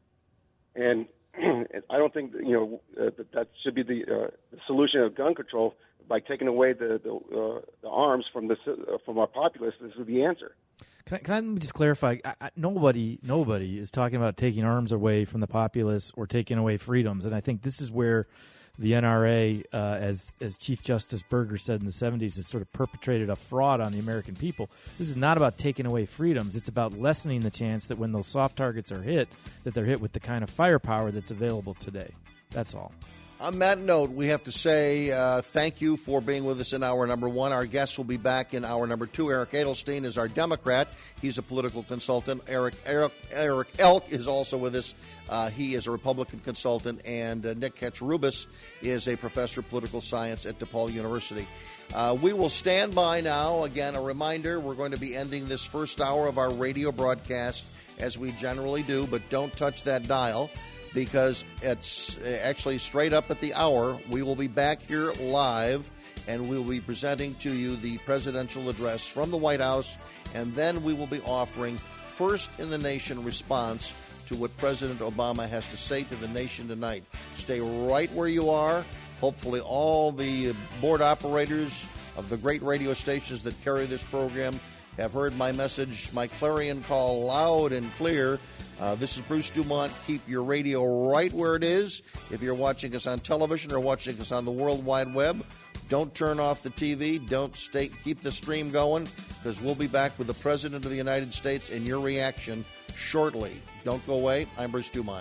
and I don't think that should be the solution of gun control by taking away the arms from our populace. This is the answer. Can I just clarify? Nobody is talking about taking arms away from the populace or taking away freedoms, and I think this is where the NRA, as Chief Justice Berger said in the 70s, has sort of perpetrated a fraud on the American people. This is not about taking away freedoms. It's about lessening the chance that when those soft targets are hit, that they're hit with the kind of firepower that's available today. That's all. On that note, we have to say thank you for being with us in hour number one. Our guests will be back in hour number two. Eric Edelstein is our Democrat. He's a political consultant. Eric Elk is also with us. He is a Republican consultant. And Nick Katsarubis is a professor of political science at DePaul University. We will stand by now. Again, a reminder, we're going to be ending this first hour of our radio broadcast as we generally do, but don't touch that dial, because it's actually straight up at the hour. We will be back here live, and we will be presenting to you the presidential address from the White House, and then we will be offering first-in-the-nation response to what President Obama has to say to the nation tonight. Stay right where you are. Hopefully all the board operators of the great radio stations that carry this program have heard my message, my clarion call loud and clear. This is Bruce Dumont. Keep your radio right where it is. If you're watching us on television or watching us on the World Wide Web, don't turn off the TV. Keep the stream going, because we'll be back with the President of the United States and your reaction shortly. Don't go away. I'm Bruce Dumont.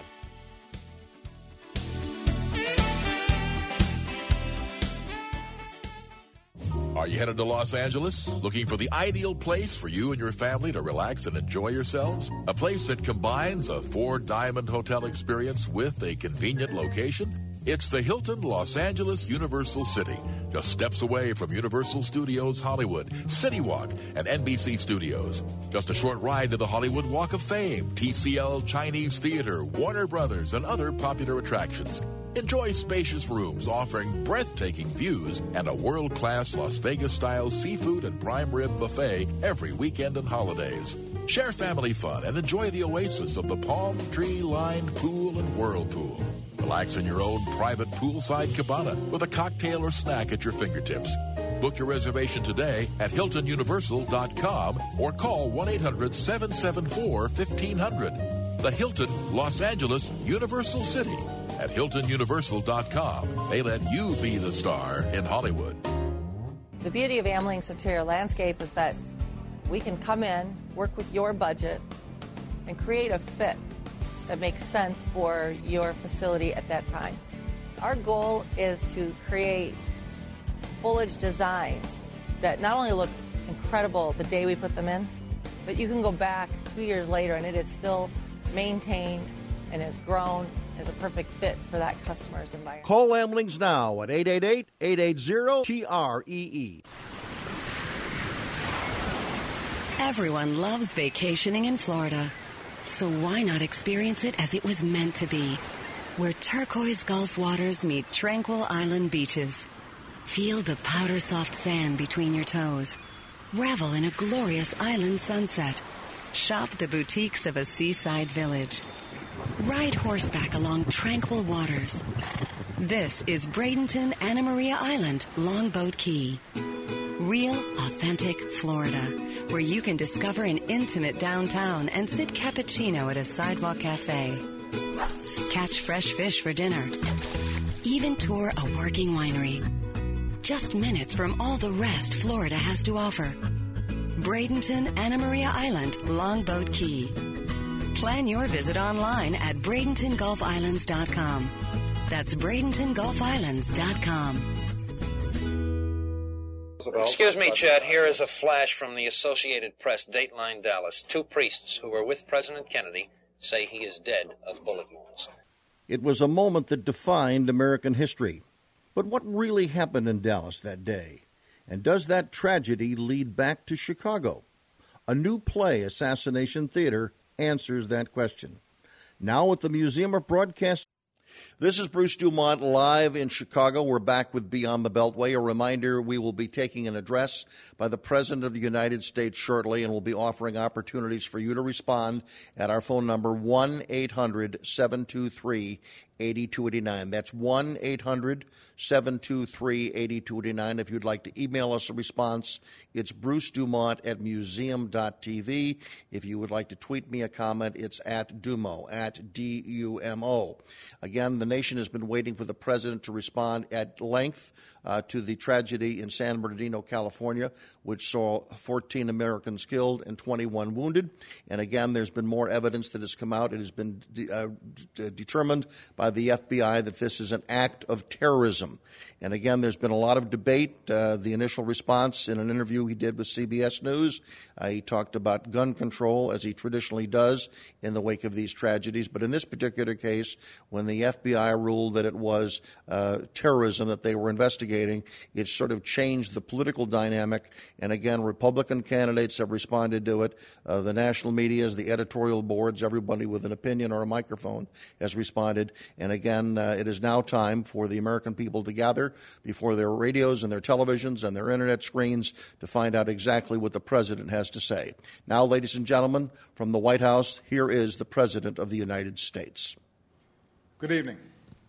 Are you headed to Los Angeles? Looking for the ideal place for you and your family to relax and enjoy yourselves? A place that combines a 4-diamond hotel experience with a convenient location? It's the Hilton Los Angeles Universal City, just steps away from Universal Studios Hollywood, City Walk, and NBC Studios. Just a short ride to the Hollywood Walk of Fame, TCL Chinese Theater, Warner Brothers, and other popular attractions. Enjoy spacious rooms offering breathtaking views and a world-class Las Vegas-style seafood and prime rib buffet every weekend and holidays. Share family fun and enjoy the oasis of the palm tree-lined pool and whirlpool. Relax in your own private poolside cabana with a cocktail or snack at your fingertips. Book your reservation today at HiltonUniversal.com or call 1-800-774-1500. The Hilton Los Angeles Universal City. At HiltonUniversal.com, they let you be the star in Hollywood. The beauty of Ameling's interior landscape is that we can come in, work with your budget, and create a fit that makes sense for your facility at that time. Our goal is to create foliage designs that not only look incredible the day we put them in, but you can go back 2 years later and it is still maintained and has grown as a perfect fit for that customer's environment. Call Lamblings now at 888-880-TREE. Everyone loves vacationing in Florida, so why not experience it as it was meant to be, where turquoise Gulf waters meet tranquil island beaches. Feel the powder-soft sand between your toes. Revel in a glorious island sunset. Shop the boutiques of a seaside village. Ride horseback along tranquil waters. This is Bradenton Anna Maria Island, Longboat Key. Real, authentic Florida, where you can discover an intimate downtown and sip cappuccino at a sidewalk cafe. Catch fresh fish for dinner. Even tour a working winery. Just minutes from all the rest Florida has to offer. Bradenton Anna Maria Island, Longboat Key. Plan your visit online at BradentonGulfIslands.com. That's BradentonGulfIslands.com. Excuse me, Chad. Here is a flash from the Associated Press, Dateline Dallas. 2 priests who were with President Kennedy say he is dead of bullet wounds. It was a moment that defined American history. But what really happened in Dallas that day? And does that tragedy lead back to Chicago? A new play, Assassination Theater, answers that question. Now at the Museum of Broadcasting. This is Bruce Dumont live in Chicago. We're back with Beyond the Beltway. A reminder, we will be taking an address by the President of the United States shortly, and we'll be offering opportunities for you to respond at our phone number 1-800-723-8289. That's 1-800-723-8289. If you'd like to email us a response, it's Bruce Dumont at museum.tv. If you would like to tweet me a comment, it's at Dumo, at D-U-M-O. Again, the nation has been waiting for the president to respond at length to the tragedy in San Bernardino, California, which saw 14 Americans killed and 21 wounded. And again, there's been more evidence that has come out. It has been determined by the FBI that this is an act of terrorism. And again, there's been a lot of debate. The initial response in an interview he did with CBS News, he talked about gun control, as he traditionally does in the wake of these tragedies. But in this particular case, when the FBI ruled that it was terrorism that they were investigating, it sort of changed the political dynamic. And again, Republican candidates have responded to it. The national media, the editorial boards, everybody with an opinion or a microphone has responded. And again, it is now time for the American people to gather before their radios and their televisions and their internet screens to find out exactly what the president has to say. Now, ladies and gentlemen, from the White House, here is the President of the United States. Good evening.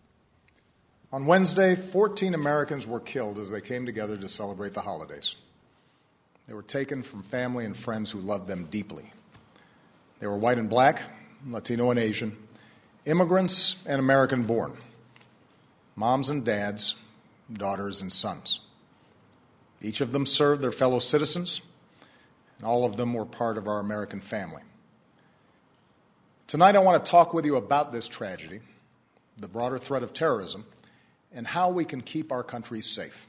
On Wednesday, 14 Americans were killed as they came together to celebrate the holidays. They were taken from family and friends who loved them deeply. They were white and black, Latino and Asian, immigrants and American-born, moms and dads, daughters and sons. Each of them served their fellow citizens, and all of them were part of our American family. Tonight I want to talk with you about this tragedy, the broader threat of terrorism, and how we can keep our country safe.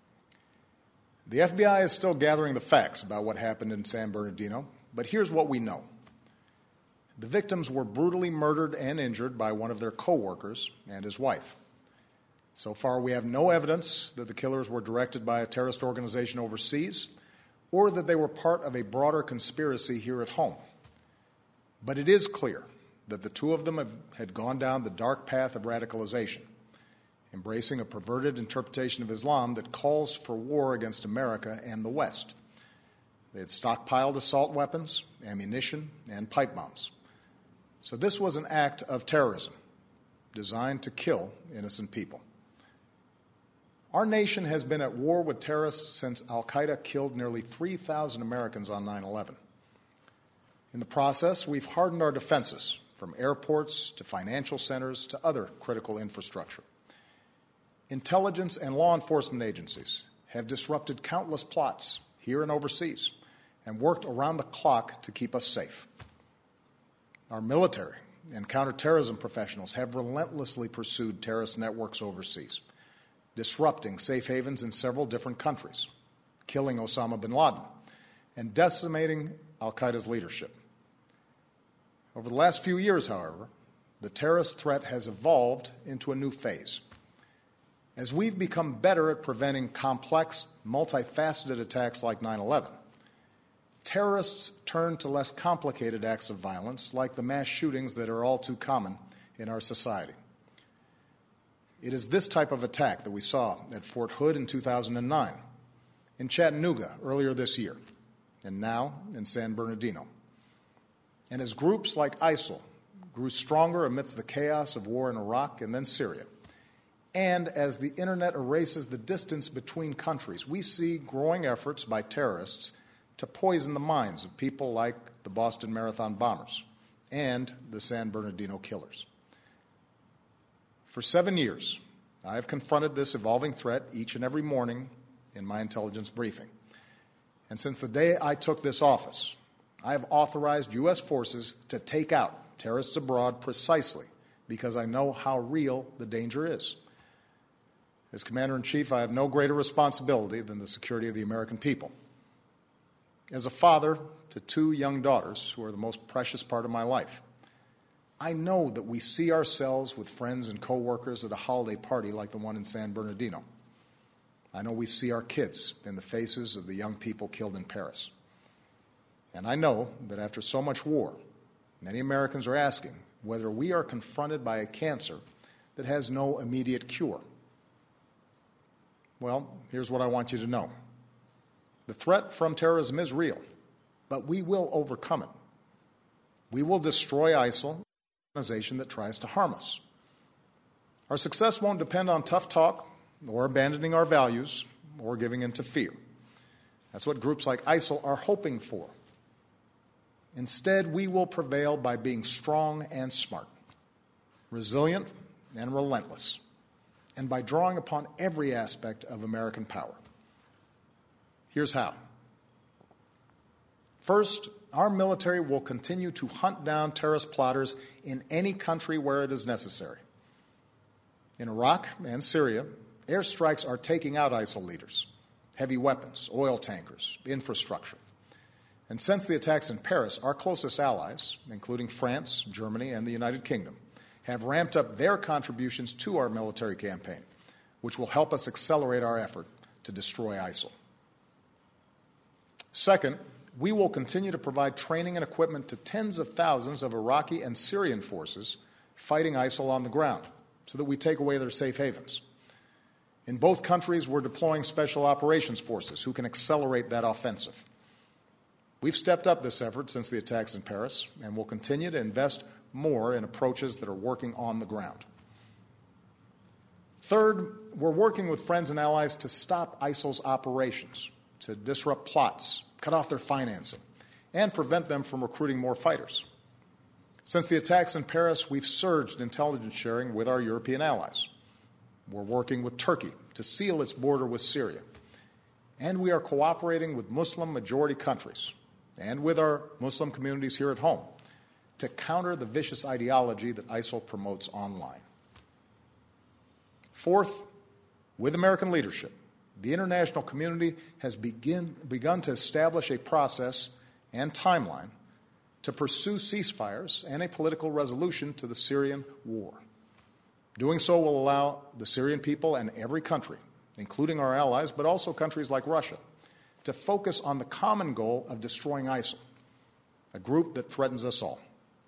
The FBI is still gathering the facts about what happened in San Bernardino, but here's what we know. The victims were brutally murdered and injured by one of their co-workers and his wife. So far, we have no evidence that the killers were directed by a terrorist organization overseas or that they were part of a broader conspiracy here at home. But it is clear that the two of them had gone down the dark path of radicalization, embracing a perverted interpretation of Islam that calls for war against America and the West. They had stockpiled assault weapons, ammunition, and pipe bombs. So this was an act of terrorism designed to kill innocent people. Our nation has been at war with terrorists since al-Qaeda killed nearly 3,000 Americans on 9/11. In the process, we've hardened our defenses, from airports to financial centers to other critical infrastructure. Intelligence and law enforcement agencies have disrupted countless plots here and overseas and worked around the clock to keep us safe. Our military and counterterrorism professionals have relentlessly pursued terrorist networks overseas, disrupting safe havens in several different countries, killing Osama bin Laden, and decimating al-Qaeda's leadership. Over the last few years, however, the terrorist threat has evolved into a new phase. As we've become better at preventing complex, multifaceted attacks like 9/11, terrorists turn to less complicated acts of violence like the mass shootings that are all too common in our society. It is this type of attack that we saw at Fort Hood in 2009, in Chattanooga earlier this year, and now in San Bernardino. And as groups like ISIL grew stronger amidst the chaos of war in Iraq and then Syria, and as the internet erases the distance between countries, we see growing efforts by terrorists to poison the minds of people like the Boston Marathon bombers and the San Bernardino killers. For 7 years, I have confronted this evolving threat each and every morning in my intelligence briefing. And since the day I took this office, I have authorized U.S. forces to take out terrorists abroad precisely because I know how real the danger is. As Commander-in-Chief, I have no greater responsibility than the security of the American people. As a father to 2 young daughters who are the most precious part of my life, I know that we see ourselves with friends and coworkers at a holiday party like the one in San Bernardino. I know we see our kids in the faces of the young people killed in Paris. And I know that after so much war, many Americans are asking whether we are confronted by a cancer that has no immediate cure. Well, here's what I want you to know. The threat from terrorism is real, but we will overcome it. We will destroy ISIL, an organization that tries to harm us. Our success won't depend on tough talk or abandoning our values or giving in to fear. That's what groups like ISIL are hoping for. Instead, we will prevail by being strong and smart, resilient and relentless, and by drawing upon every aspect of American power. Here's how. First, our military will continue to hunt down terrorist plotters in any country where it is necessary. In Iraq and Syria, airstrikes are taking out ISIL leaders, heavy weapons, oil tankers, infrastructure. And since the attacks in Paris, our closest allies, including France, Germany, and the United Kingdom, have ramped up their contributions to our military campaign, which will help us accelerate our effort to destroy ISIL. Second, we will continue to provide training and equipment to tens of thousands of Iraqi and Syrian forces fighting ISIL on the ground so that we take away their safe havens. In both countries, we're deploying special operations forces who can accelerate that offensive. We've stepped up this effort since the attacks in Paris and will continue to invest more in approaches that are working on the ground. Third, we're working with friends and allies to stop ISIL's operations, to disrupt plots, cut off their financing, and prevent them from recruiting more fighters. Since the attacks in Paris, we've surged intelligence sharing with our European allies. We're working with Turkey to seal its border with Syria. And we are cooperating with Muslim-majority countries and with our Muslim communities here at home to counter the vicious ideology that ISIL promotes online. Fourth, with American leadership, the international community has begun to establish a process and timeline to pursue ceasefires and a political resolution to the Syrian war. Doing so will allow the Syrian people and every country, including our allies, but also countries like Russia, to focus on the common goal of destroying ISIL, a group that threatens us all.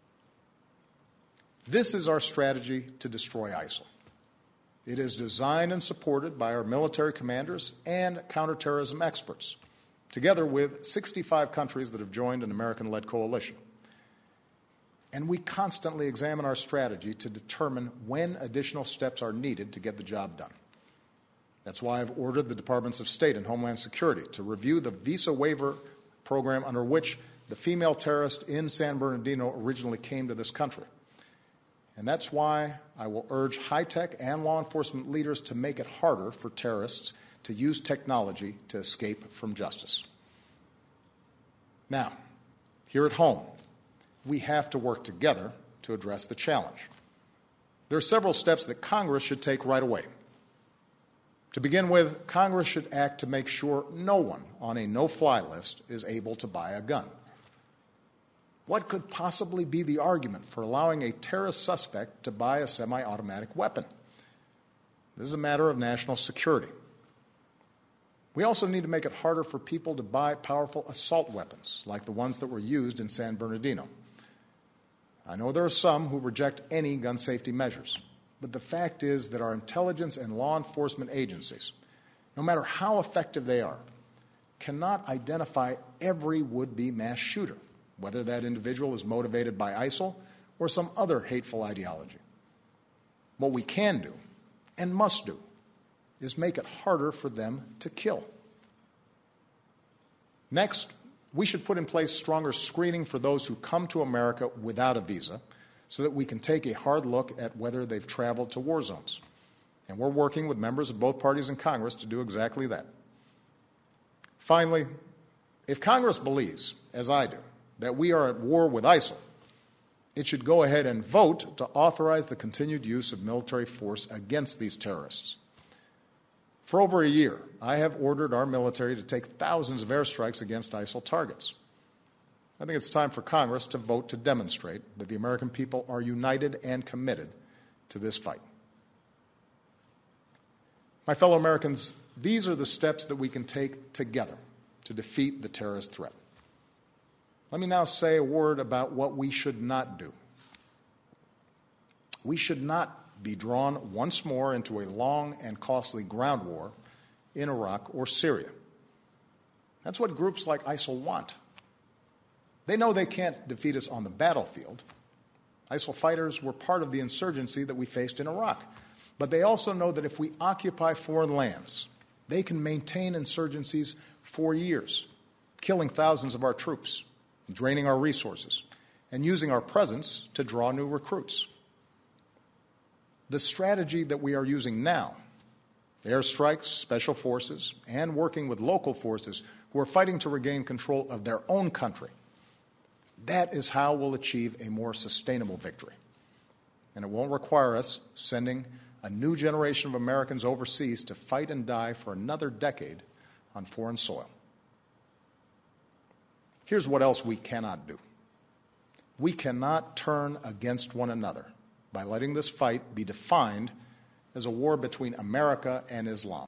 This is our strategy to destroy ISIL. It is designed and supported by our military commanders and counterterrorism experts, together with 65 countries that have joined an American-led coalition. And we constantly examine our strategy to determine when additional steps are needed to get the job done. That's why I've ordered the Departments of State and Homeland Security to review the visa waiver program under which the female terrorist in San Bernardino originally came to this country. And that's why I will urge high-tech and law enforcement leaders to make it harder for terrorists to use technology to escape from justice. Now, here at home, we have to work together to address the challenge. There are several steps that Congress should take right away. To begin with, Congress should act to make sure no one on a no-fly list is able to buy a gun. What could possibly be the argument for allowing a terrorist suspect to buy a semi-automatic weapon? This is a matter of national security. We also need to make it harder for people to buy powerful assault weapons, like the ones that were used in San Bernardino. I know there are some who reject any gun safety measures, but the fact is that our intelligence and law enforcement agencies, no matter how effective they are, cannot identify every would-be mass shooter, whether that individual is motivated by ISIL or some other hateful ideology. What we can do, and must do, is make it harder for them to kill. Next, we should put in place stronger screening for those who come to America without a visa so that we can take a hard look at whether they've traveled to war zones. And we're working with members of both parties in Congress to do exactly that. Finally, if Congress believes, as I do, that we are at war with ISIL, it should go ahead and vote to authorize the continued use of military force against these terrorists. For over a year, I have ordered our military to take thousands of airstrikes against ISIL targets. I think it's time for Congress to vote to demonstrate that the American people are united and committed to this fight. My fellow Americans, these are the steps that we can take together to defeat the terrorist threat. Let me now say a word about what we should not do. We should not be drawn once more into a long and costly ground war in Iraq or Syria. That's what groups like ISIL want. They know they can't defeat us on the battlefield. ISIL fighters were part of the insurgency that we faced in Iraq. But they also know that if we occupy foreign lands, they can maintain insurgencies for years, killing thousands of our troops, draining our resources, and using our presence to draw new recruits. The strategy that we are using now, airstrikes, special forces, and working with local forces who are fighting to regain control of their own country, that is how we'll achieve a more sustainable victory. And it won't require us sending a new generation of Americans overseas to fight and die for another decade on foreign soil. Here's what else we cannot do. We cannot turn against one another by letting this fight be defined as a war between America and Islam.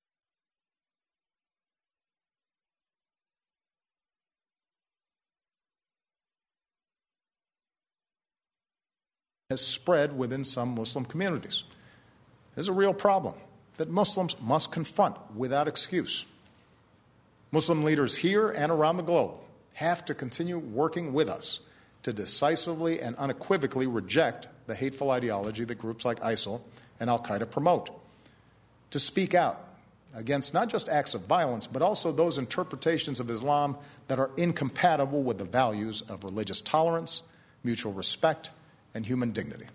Has spread within some Muslim communities. There's a real problem that Muslims must confront without excuse. Muslim leaders here and around the globe have to continue working with us to decisively and unequivocally reject the hateful ideology that groups like ISIL and al-Qaeda promote, to speak out against not just acts of violence, but also those interpretations of Islam that are incompatible with the values of religious tolerance, mutual respect, and human dignity.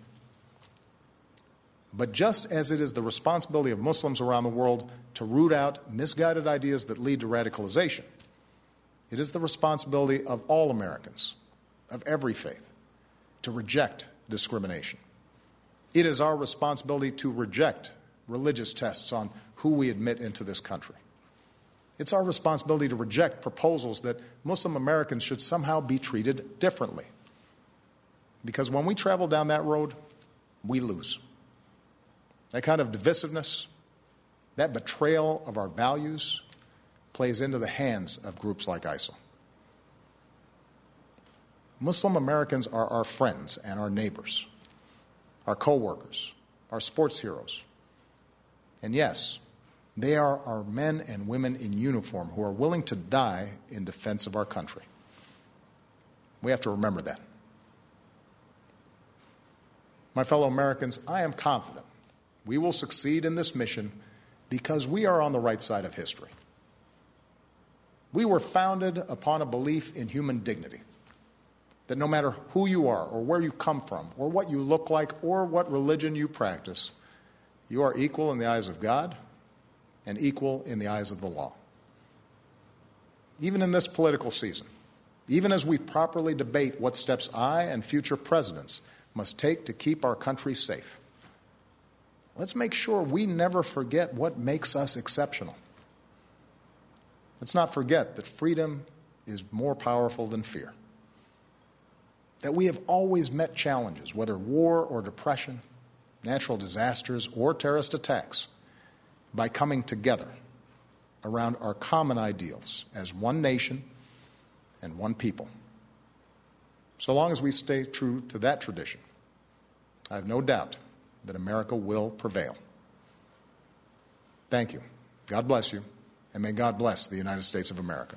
But just as it is the responsibility of Muslims around the world to root out misguided ideas that lead to radicalization, it is the responsibility of all Americans, of every faith, to reject discrimination. It is our responsibility to reject religious tests on who we admit into this country. It's our responsibility to reject proposals that Muslim Americans should somehow be treated differently. Because when we travel down that road, we lose. That kind of divisiveness, that betrayal of our values, plays into the hands of groups like ISIL. Muslim Americans are our friends and our neighbors, our co-workers, our sports heroes. And yes, they are our men and women in uniform who are willing to die in defense of our country. We have to remember that. My fellow Americans, I am confident we will succeed in this mission because we are on the right side of history. We were founded upon a belief in human dignity, that no matter who you are or where you come from or what you look like or what religion you practice, you are equal in the eyes of God and equal in the eyes of the law. Even in this political season, even as we properly debate what steps I and future presidents must take to keep our country safe. Let's make sure we never forget what makes us exceptional. Let's not forget that freedom is more powerful than fear. That we have always met challenges, whether war or depression, natural disasters or terrorist attacks, by coming together around our common ideals as one nation and one people. So long as we stay true to that tradition, I have no doubt that America will prevail. Thank you. God bless you, and may God bless the United States of America.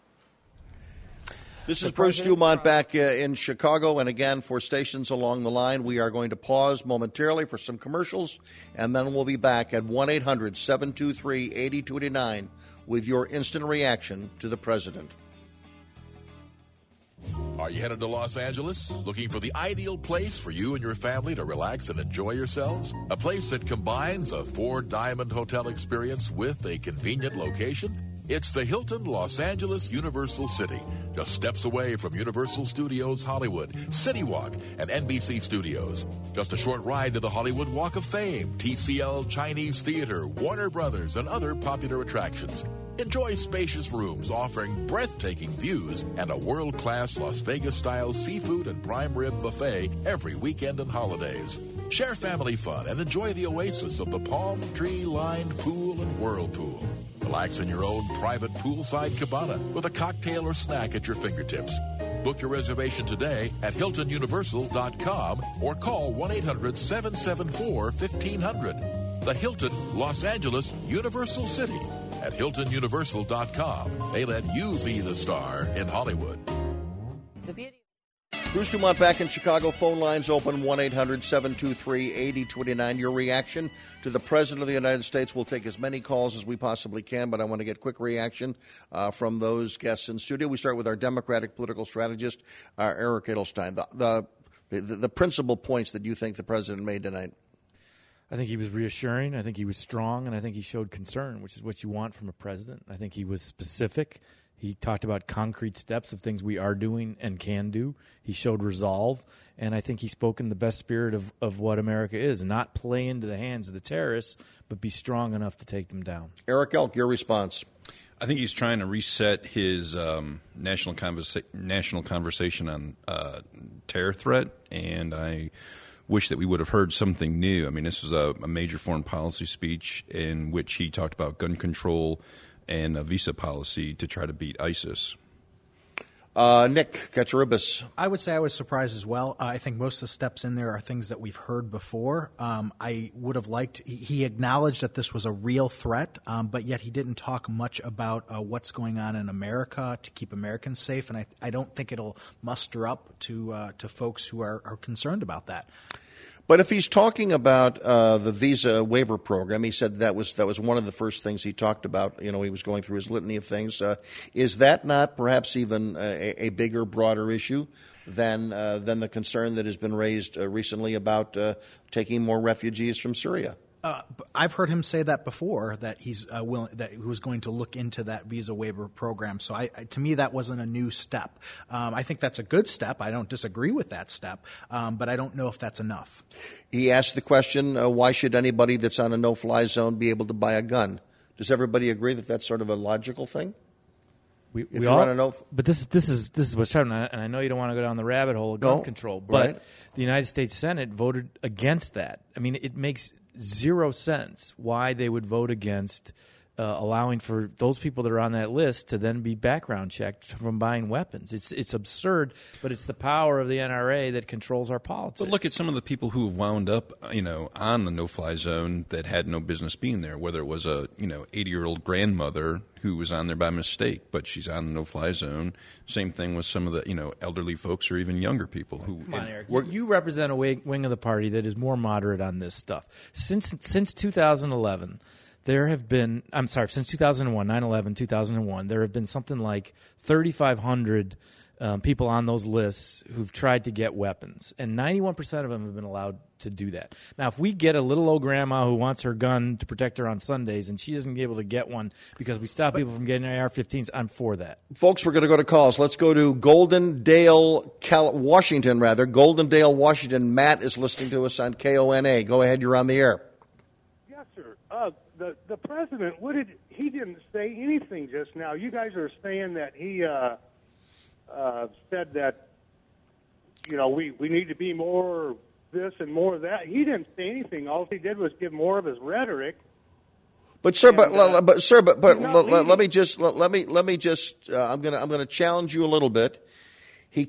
This is Bruce Dumont back in Chicago, and again, for stations along the line, we are going to pause momentarily for some commercials, and then we'll be back at 1-800-723-8289 with your instant reaction to the president. Are you headed to Los Angeles? Looking for the ideal place for you and your family to relax and enjoy yourselves? A place that combines a four-diamond hotel experience with a convenient location? It's the Hilton Los Angeles Universal City, just steps away from Universal Studios Hollywood, City Walk, and NBC Studios. Just a short ride to the Hollywood Walk of Fame, TCL Chinese Theater, Warner Brothers, and other popular attractions. Enjoy spacious rooms offering breathtaking views and a world-class Las Vegas-style seafood and prime rib buffet every weekend and holidays. Share family fun and enjoy the oasis of the palm tree-lined pool and whirlpool. Relax in your own private poolside cabana with a cocktail or snack at your fingertips. Book your reservation today at HiltonUniversal.com or call 1-800-774-1500. The Hilton Los Angeles Universal City at HiltonUniversal.com. They let you be the star in Hollywood. Bruce Dumont back in Chicago. Phone lines open, 1-800-723-8029. Your reaction to the President of the United States. We'll take as many calls as we possibly can, but I want to get quick reaction from those guests in studio. We start with our Democratic political strategist, Eric Edelstein. The principal points that you think the President made tonight. I think he was reassuring. I think he was strong, and I think he showed concern, which is what you want from a president. I think he was specific. He talked about concrete steps of things we are doing and can do. He showed resolve, and I think he spoke in the best spirit of what America is, not play into the hands of the terrorists, but be strong enough to take them down. Eric Elk, your response. I think he's trying to reset his national conversation on terror threat, and I wish that we would have heard something new. I mean, this was a major foreign policy speech in which he talked about gun control and a visa policy to try to beat ISIS. Nick Katsaribis. I would say I was surprised as well. I think most of the steps in there are things that we've heard before. I would have liked – he acknowledged that this was a real threat, but yet he didn't talk much about what's going on in America to keep Americans safe, and I don't think it'll muster up to folks who are concerned about that. But if he's talking about the visa waiver program, he said that was one of the first things he talked about. You know, he was going through his litany of things. Is that not perhaps even a bigger, broader issue than the concern that has been raised recently about taking more refugees from Syria? I've heard him say that before, that he's willing, that he was going to look into that visa waiver program. So to me, that wasn't a new step. I think that's a good step. I don't disagree with that step, but I don't know if that's enough. He asked the question, why should anybody that's on a no-fly zone be able to buy a gun? Does everybody agree that that's sort of a logical thing? But this is what's happening, and I know you don't want to go down the rabbit hole of gun control, but the United States Senate voted against that. I mean, it makes zero sense why they would vote against allowing for those people that are on that list to then be background checked from buying weapons. It's absurd, but it's the power of the NRA that controls our politics. But look at some of the people who have wound up, on the no-fly zone that had no business being there. Whether it was a 80-year-old grandmother who was on there by mistake, but she's on the no-fly zone. Same thing with some of the elderly folks or even younger people who. Come on, Eric. You represent a wing of the party that is more moderate on this stuff. Since 2011. There have been, since 2001, 9/11, 2001, there have been something like 3,500 people on those lists who've tried to get weapons, and 91% of them have been allowed to do that. Now, if we get a little old grandma who wants her gun to protect her on Sundays and she doesn't be able to get one because we stop people from getting AR-15s, I'm for that. Folks, we're going to go to calls. Let's go to Goldendale, Washington. Goldendale, Washington. Matt is listening to us on KONA. Go ahead. You're on the air. Yes, sir. The president, he didn't say anything just now. You guys are saying that he said that, we need to be more this and more of that. He didn't say anything. All he did was give more of his rhetoric. But sir, let me just I'm going to challenge you a little bit. He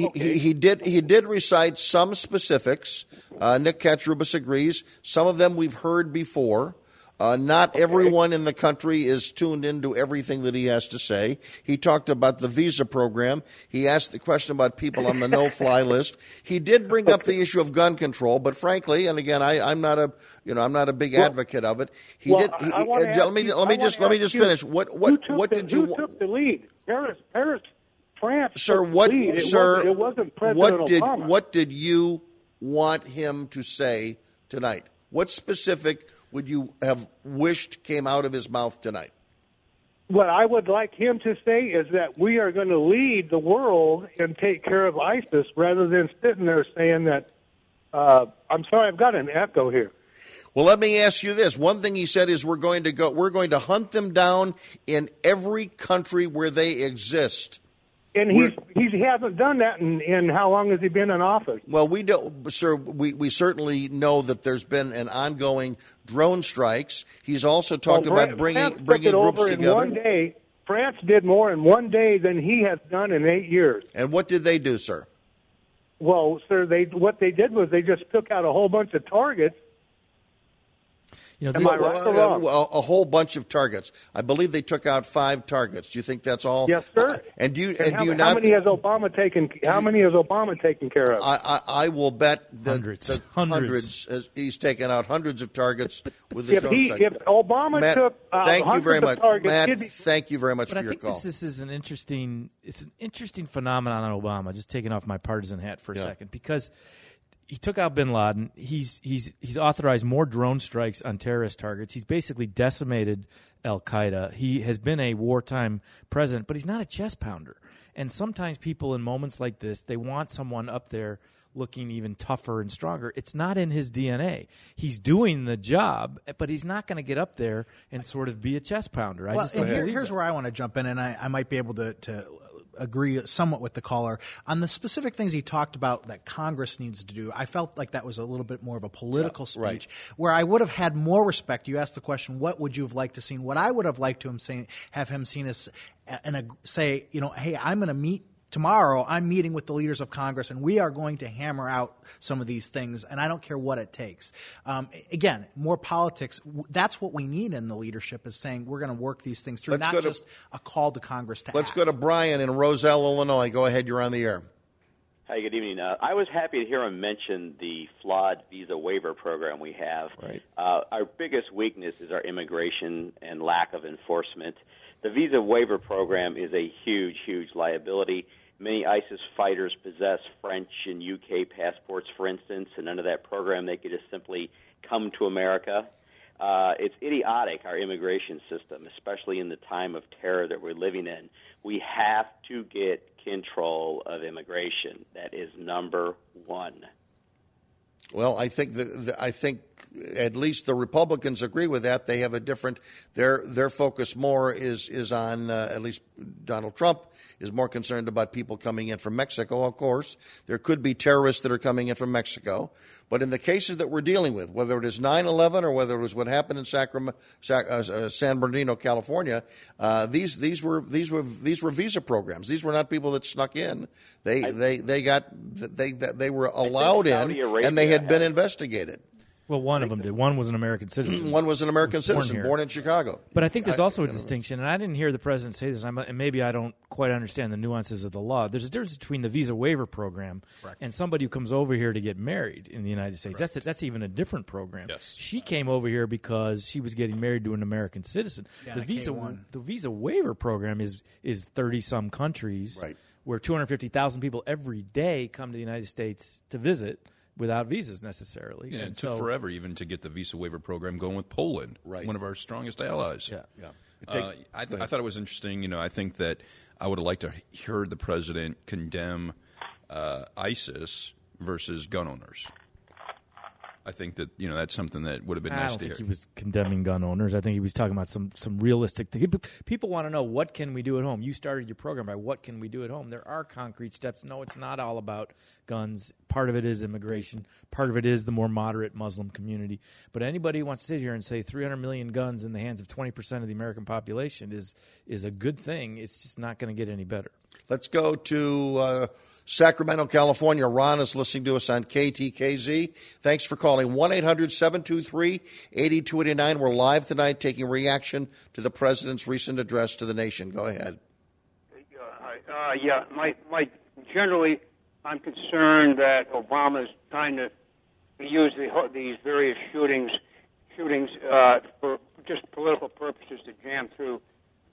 did recite some specifics. Nick Katrubis agrees. Some of them we've heard before. Not everyone in the country is tuned into everything that he has to say. He talked about the visa program. He asked the question about people on the no-fly list. He did bring up the issue of gun control, but frankly, and again, I'm not a big advocate of it. Let me just finish. What did you? Who took the lead? Paris, France. Sir, it wasn't President Obama. What did you want him to say tonight? What specific would you have wished came out of his mouth tonight? What I would like him to say is that we are going to lead the world and take care of ISIS rather than sitting there saying that, I'm sorry, I've got an echo here. Well, let me ask you this. One thing he said is we're going to hunt them down in every country where they exist. And he hasn't done that in how long has he been in office? Well, we don't, sir. We certainly know that there's been an ongoing drone strikes. He's also talked about bringing groups together. In 1 day, France did more in 1 day than he has done in 8 years. And what did they do, sir? Well, sir, what they did was they just took out a whole bunch of targets. Am I right or wrong? A whole bunch of targets. I believe they took out 5 targets. Do you think that's all? Yes, sir. How many has Obama taken care of? I will bet that hundreds. He's taken out hundreds of targets with the drone strike. If Obama Matt, took thank you very much, targets, Matt. Thank you very much for your call. I think this is an interesting phenomenon on Obama. Just taking off my partisan hat for a second, because he took out bin Laden. He's authorized more drone strikes on terrorist targets. He's basically decimated al-Qaeda. He has been a wartime president, but he's not a chest pounder. And sometimes people in moments like this, they want someone up there looking even tougher and stronger. It's not in his DNA. He's doing the job, but he's not going to get up there and sort of be a chest pounder. Here's where I want to jump in, and I might be able to agree somewhat with the caller on the specific things he talked about that Congress needs to do. I felt like that was a little bit more of a political speech, where I would have had more respect. You asked the question, what would you have liked to see? What I would have liked to have him seen as say, hey, I'm going to meet tomorrow. I'm meeting with the leaders of Congress, and we are going to hammer out some of these things, and I don't care what it takes. Again, more politics. That's what we need in the leadership, is saying we're going to work these things through, not just a call to Congress to act. Let's go to Brian in Roselle, Illinois. Go ahead. You're on the air. Hi, good evening. I was happy to hear him mention the flawed visa waiver program we have. Right. Our biggest weakness is our immigration and lack of enforcement. The visa waiver program is a huge, huge liability. Many ISIS fighters possess French and UK passports, for instance, and under that program they could just simply come to America. It's idiotic, our immigration system, especially in the time of terror that we're living in. We have to get control of immigration. That is number one. Well, I think at least the Republicans agree with that. They have a different their focus more is on at least Donald Trump is more concerned about people coming in from Mexico. Of course, there could be terrorists that are coming in from Mexico, but in the cases that we're dealing with, whether it is 9/11 or whether it was what happened in San Bernardino, California, these were visa programs. These were not people that snuck in. They were allowed in, and they had been investigated. Well, one of them did. One was an American citizen. One was an American citizen, born in Chicago. But I think there's also a distinction, and I didn't hear the president say this, and maybe I don't quite understand the nuances of the law. There's a difference between the visa waiver program and somebody who comes over here to get married in the United States. That's even a different program. Yes. She came over here because she was getting married to an American citizen. Yeah, the visa waiver program is 30-some countries. Right. where 250,000 people every day come to the United States to visit without visas necessarily. Yeah, and it took forever even to get the visa waiver program going with Poland, one of our strongest allies. I thought it was interesting. I think that I would have liked to hear the president condemn ISIS versus gun owners. I think that that's something that would have been nice to hear. I don't think he was condemning gun owners. I think he was talking about some realistic things. People want to know, what can we do at home? You started your program by what can we do at home. There are concrete steps. No, it's not all about guns. Part of it is immigration. Part of it is the more moderate Muslim community. But anybody who wants to sit here and say 300 million guns in the hands of 20% of the American population is a good thing. It's just not going to get any better. Let's go to Sacramento, California. Ron is listening to us on KTKZ. Thanks for calling. 1-800-723-8289. We're live tonight taking reaction to the president's recent address to the nation. Go ahead. Generally, I'm concerned that Obama is trying to use these various shootings for just political purposes to jam through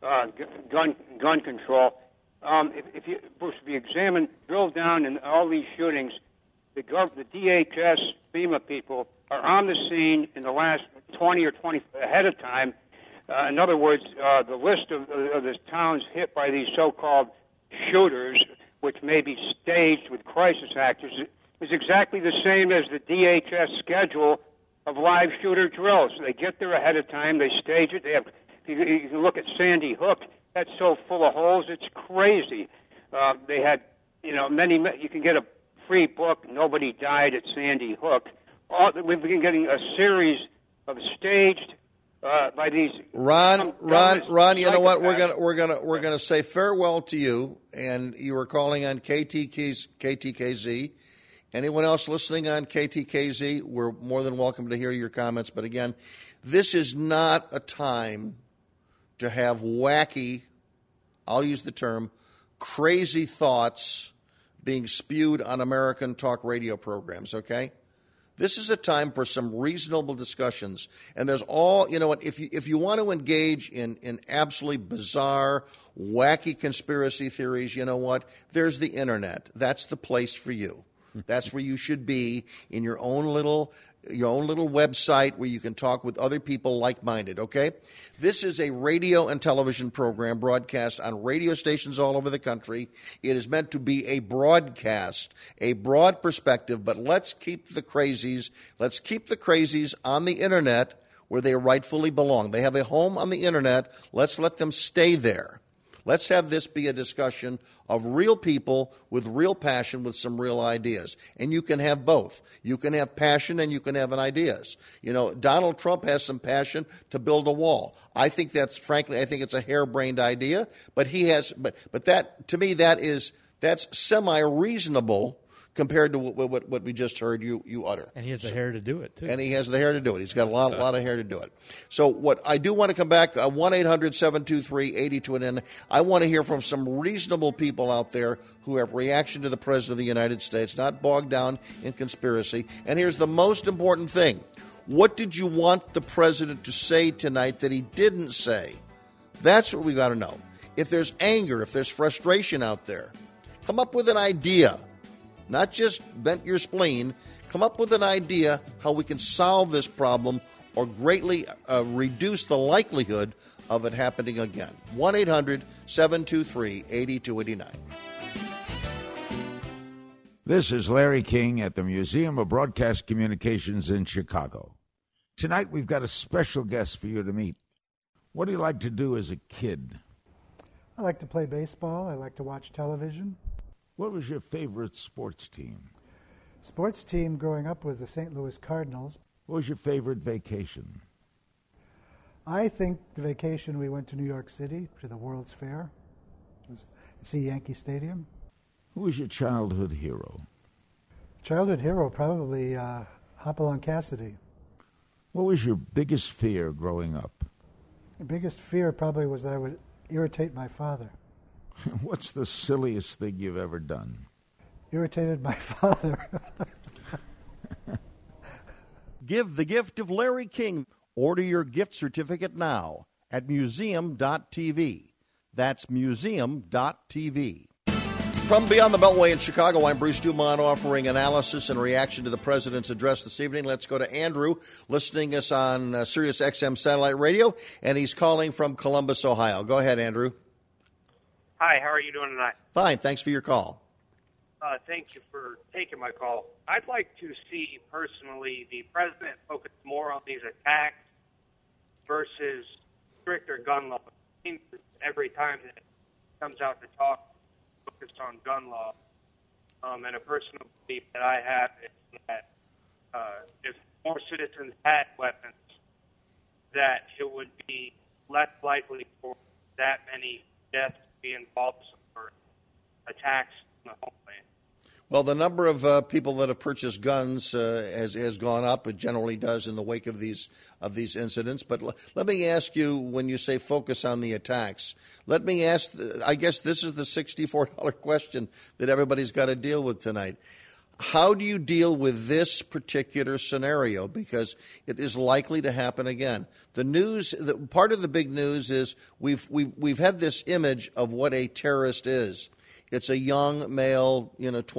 gun control. If you drill down in all these shootings, the DHS, FEMA people are on the scene in the last 20 or 20 ahead of time. In other words, the list of the towns hit by these so-called shooters, which may be staged with crisis actors, is exactly the same as the DHS schedule of live shooter drills. They get there ahead of time, they stage it. You can look at Sandy Hook. That's so full of holes, it's crazy. They had, many. You can get a free book, Nobody Died at Sandy Hook. We've been getting a series of staged by these. Ron. You know what? We're gonna say farewell to you. And you were calling on KTKZ. Anyone else listening on KTKZ? We're more than welcome to hear your comments. But again, this is not a time to have wacky, I'll use the term, crazy thoughts being spewed on American talk radio programs, okay? This is a time for some reasonable discussions. And there's if you want to engage in absolutely bizarre, wacky conspiracy theories, you know what? There's the internet. That's the place for you. That's where you should be, in your own little website where you can talk with other people like-minded, okay? This is a radio and television program broadcast on radio stations all over the country. It is meant to be a broadcast, a broad perspective, but let's keep the crazies on the internet where they rightfully belong. They have a home on the internet. Let's let them stay there. Let's have this be a discussion of real people with real passion, with some real ideas. And you can have both. You can have passion and you can have ideas. Donald Trump has some passion to build a wall. I think it's a harebrained idea, but that, to me, that's semi-reasonable compared to what we just heard you utter. And he has the hair to do it, too. And he has the hair to do it. He's got a lot of hair to do it. So what I do want to come back, 1-800-723-8289. I want to hear from some reasonable people out there who have reaction to the President of the United States, not bogged down in conspiracy. And here's the most important thing. What did you want the President to say tonight that he didn't say? That's what we got to know. If there's anger, if there's frustration out there, come up with an idea. Not just vent your spleen. Come up with an idea how we can solve this problem or greatly reduce the likelihood of it happening again. 1-800-723-8289. This is Larry King at the Museum of Broadcast Communications in Chicago. Tonight we've got a special guest for you to meet. What do you like to do as a kid? I like to play baseball. I like to watch television. What was your favorite sports team? Sports team growing up was the St. Louis Cardinals. What was your favorite vacation? I think the vacation we went to New York City to the World's Fair. It was to see Yankee Stadium. Who was your childhood hero? Childhood hero, probably Hopalong Cassidy. What was your biggest fear growing up? The biggest fear probably was that I would irritate my father. What's the silliest thing you've ever done? Irritated my father. Give the gift of Larry King. Order your gift certificate now at museum.tv. That's museum.tv. From Beyond the Beltway in Chicago, I'm Bruce Dumont offering analysis and reaction to the President's address this evening. Let's go to Andrew, listening us on Sirius XM satellite radio, and he's calling from Columbus, Ohio. Go ahead, Andrew. Hi, how are you doing tonight? Fine, thanks for your call. Thank you for taking my call. I'd like to see, personally, the President focus more on these attacks versus stricter gun laws. It seems that every time that it comes out to talk, focused on gun law, and a personal belief that I have is that if more citizens had weapons, that it would be less likely for that many deaths to be involved or attacks in the homeland. Well, the number of people that have purchased guns has gone up. It generally does in the wake of these incidents. But let me ask you, when you say focus on the attacks, let me ask, I guess this is the $64 question that everybody's got to deal with tonight. How do you deal with this particular scenario? Because it is likely to happen again. The news, part of the big news is we've had this image of what a terrorist is. It's a young male,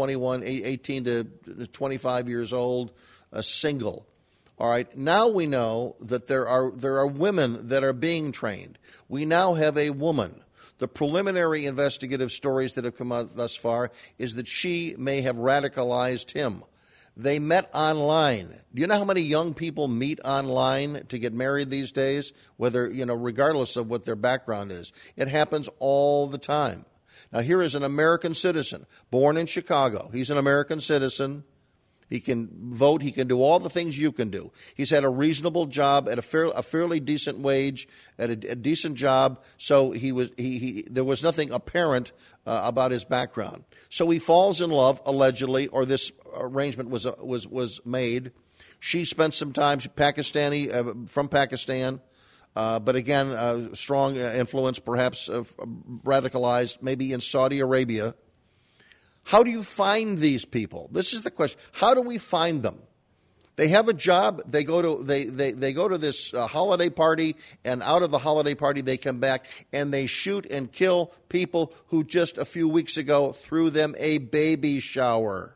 18 to 25 years old, single. All right. Now we know that there are women that are being trained. We now have a woman. The preliminary investigative stories that have come out thus far is that she may have radicalized him. They met online. Do you know how many young people meet online to get married these days? Whether, regardless of what their background is. It happens all the time. Now, here is an American citizen, born in Chicago. He's an American citizen. He can vote. He can do all the things you can do. He's had a reasonable job at a fairly decent wage, at a decent job. So there was nothing apparent about his background. So he falls in love, allegedly, or this arrangement was made. She spent some time, Pakistani, from Pakistan. But again, strong influence, perhaps radicalized, maybe in Saudi Arabia. How do you find these people? This is the question. How do we find them? They have a job. They go to this holiday party, and out of the holiday party they come back and they shoot and kill people who just a few weeks ago threw them a baby shower.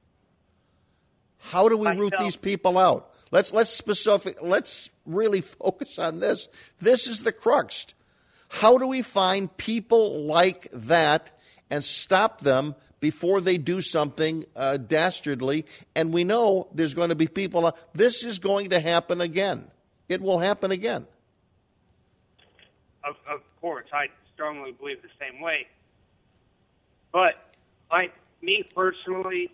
How do we root these people out? Let's really focus on this. This is the crux. How do we find people like that and stop them before they do something dastardly? And we know there's going to be people. This is going to happen again. It will happen again. Of course, I strongly believe the same way. But me personally,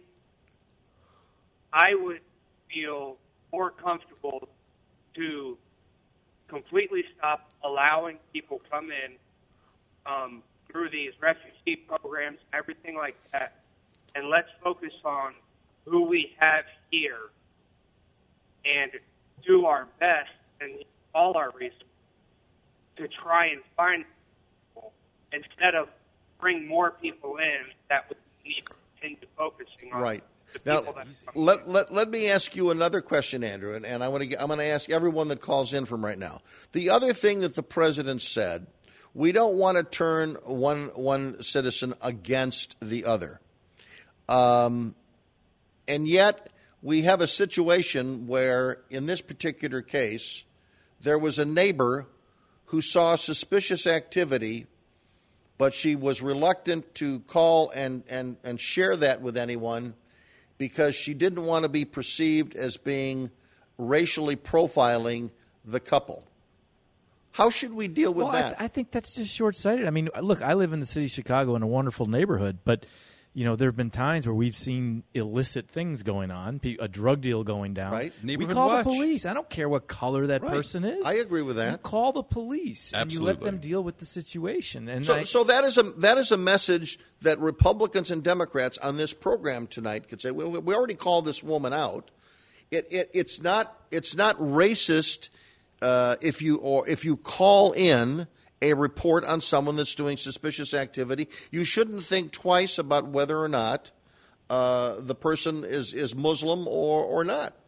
I would feel more comfortable to completely stop allowing people come in through these refugee programs, everything like that, and let's focus on who we have here and do our best and all our resources to try and find people instead of bring more people in that would need to continue focusing on. Right. Now, let me ask you another question, Andrew, and I'm going to ask everyone that calls in from right now. The other thing that the president said, we don't want to turn one citizen against the other. And yet we have a situation where, in this particular case, there was a neighbor who saw suspicious activity, but she was reluctant to call and share that with anyone because she didn't want to be perceived as being racially profiling the couple. How should we deal with that? I think that's just short-sighted. I mean, look, I live in the city of Chicago in a wonderful neighborhood, but there have been times where we've seen illicit things going on, a drug deal going down. Right. We call the police. I don't care what color that person is. I agree with that. You call the police and Absolutely. you let them deal with the situation. And so that is a message that Republicans and Democrats on this program tonight could say. We already called this woman out. It's not racist if you call in a report on someone that's doing suspicious activity. You shouldn't think twice about whether or not the person is Muslim or not.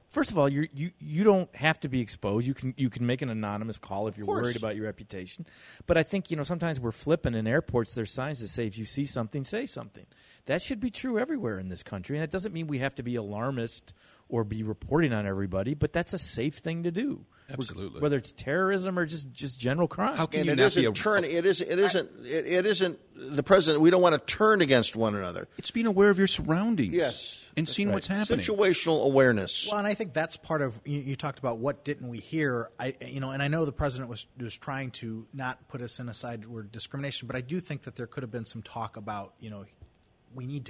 First of all, you don't have to be exposed. You can make an anonymous call if you're worried about your reputation. But I think sometimes we're flipping in airports. There's signs that say if you see something, say something. That should be true everywhere in this country, and that doesn't mean we have to be alarmist or be reporting on everybody. But that's a safe thing to do. Absolutely. Whether it's terrorism or just general crime. How can And you it not be isn't the president. We don't want to turn against one another. It's being aware of your surroundings. Yes, and seeing what's happening. Situational awareness. Well, and I think that's part of you talked about what didn't we hear. And I know the president was trying to not put us in a side where discrimination, but I do think that there could have been some talk about we need to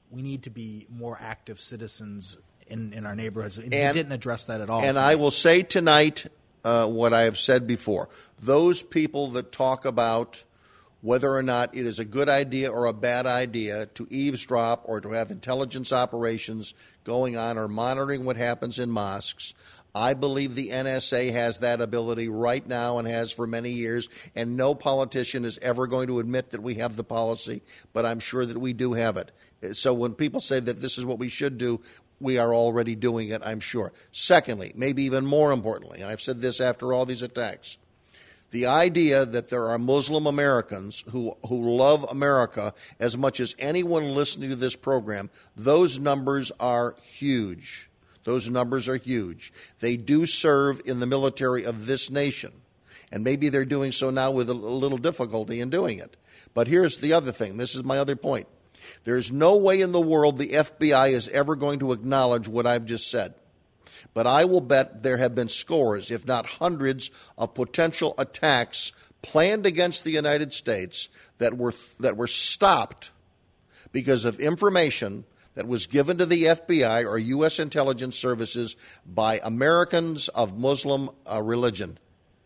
be more active citizens in our neighborhoods. And he didn't address that at all. And I will say tonight what I have said before. Those people that talk about whether or not it is a good idea or a bad idea to eavesdrop or to have intelligence operations going on or monitoring what happens in mosques, I believe the NSA has that ability right now and has for many years, and no politician is ever going to admit that we have the policy, but I'm sure that we do have it. So when people say that this is what we should do, we are already doing it, I'm sure. Secondly, maybe even more importantly, and I've said this after all these attacks, the idea that there are Muslim Americans who love America as much as anyone listening to this program, those numbers are huge. Those numbers are huge. They do serve in the military of this nation, and maybe they're doing so now with a little difficulty in doing it. But here's the other thing. This is my other point. There's no way in the world the FBI is ever going to acknowledge what I've just said. But I will bet there have been scores, if not hundreds, of potential attacks planned against the United States that were stopped because of information that was given to the FBI or U.S. intelligence services by Americans of Muslim religion.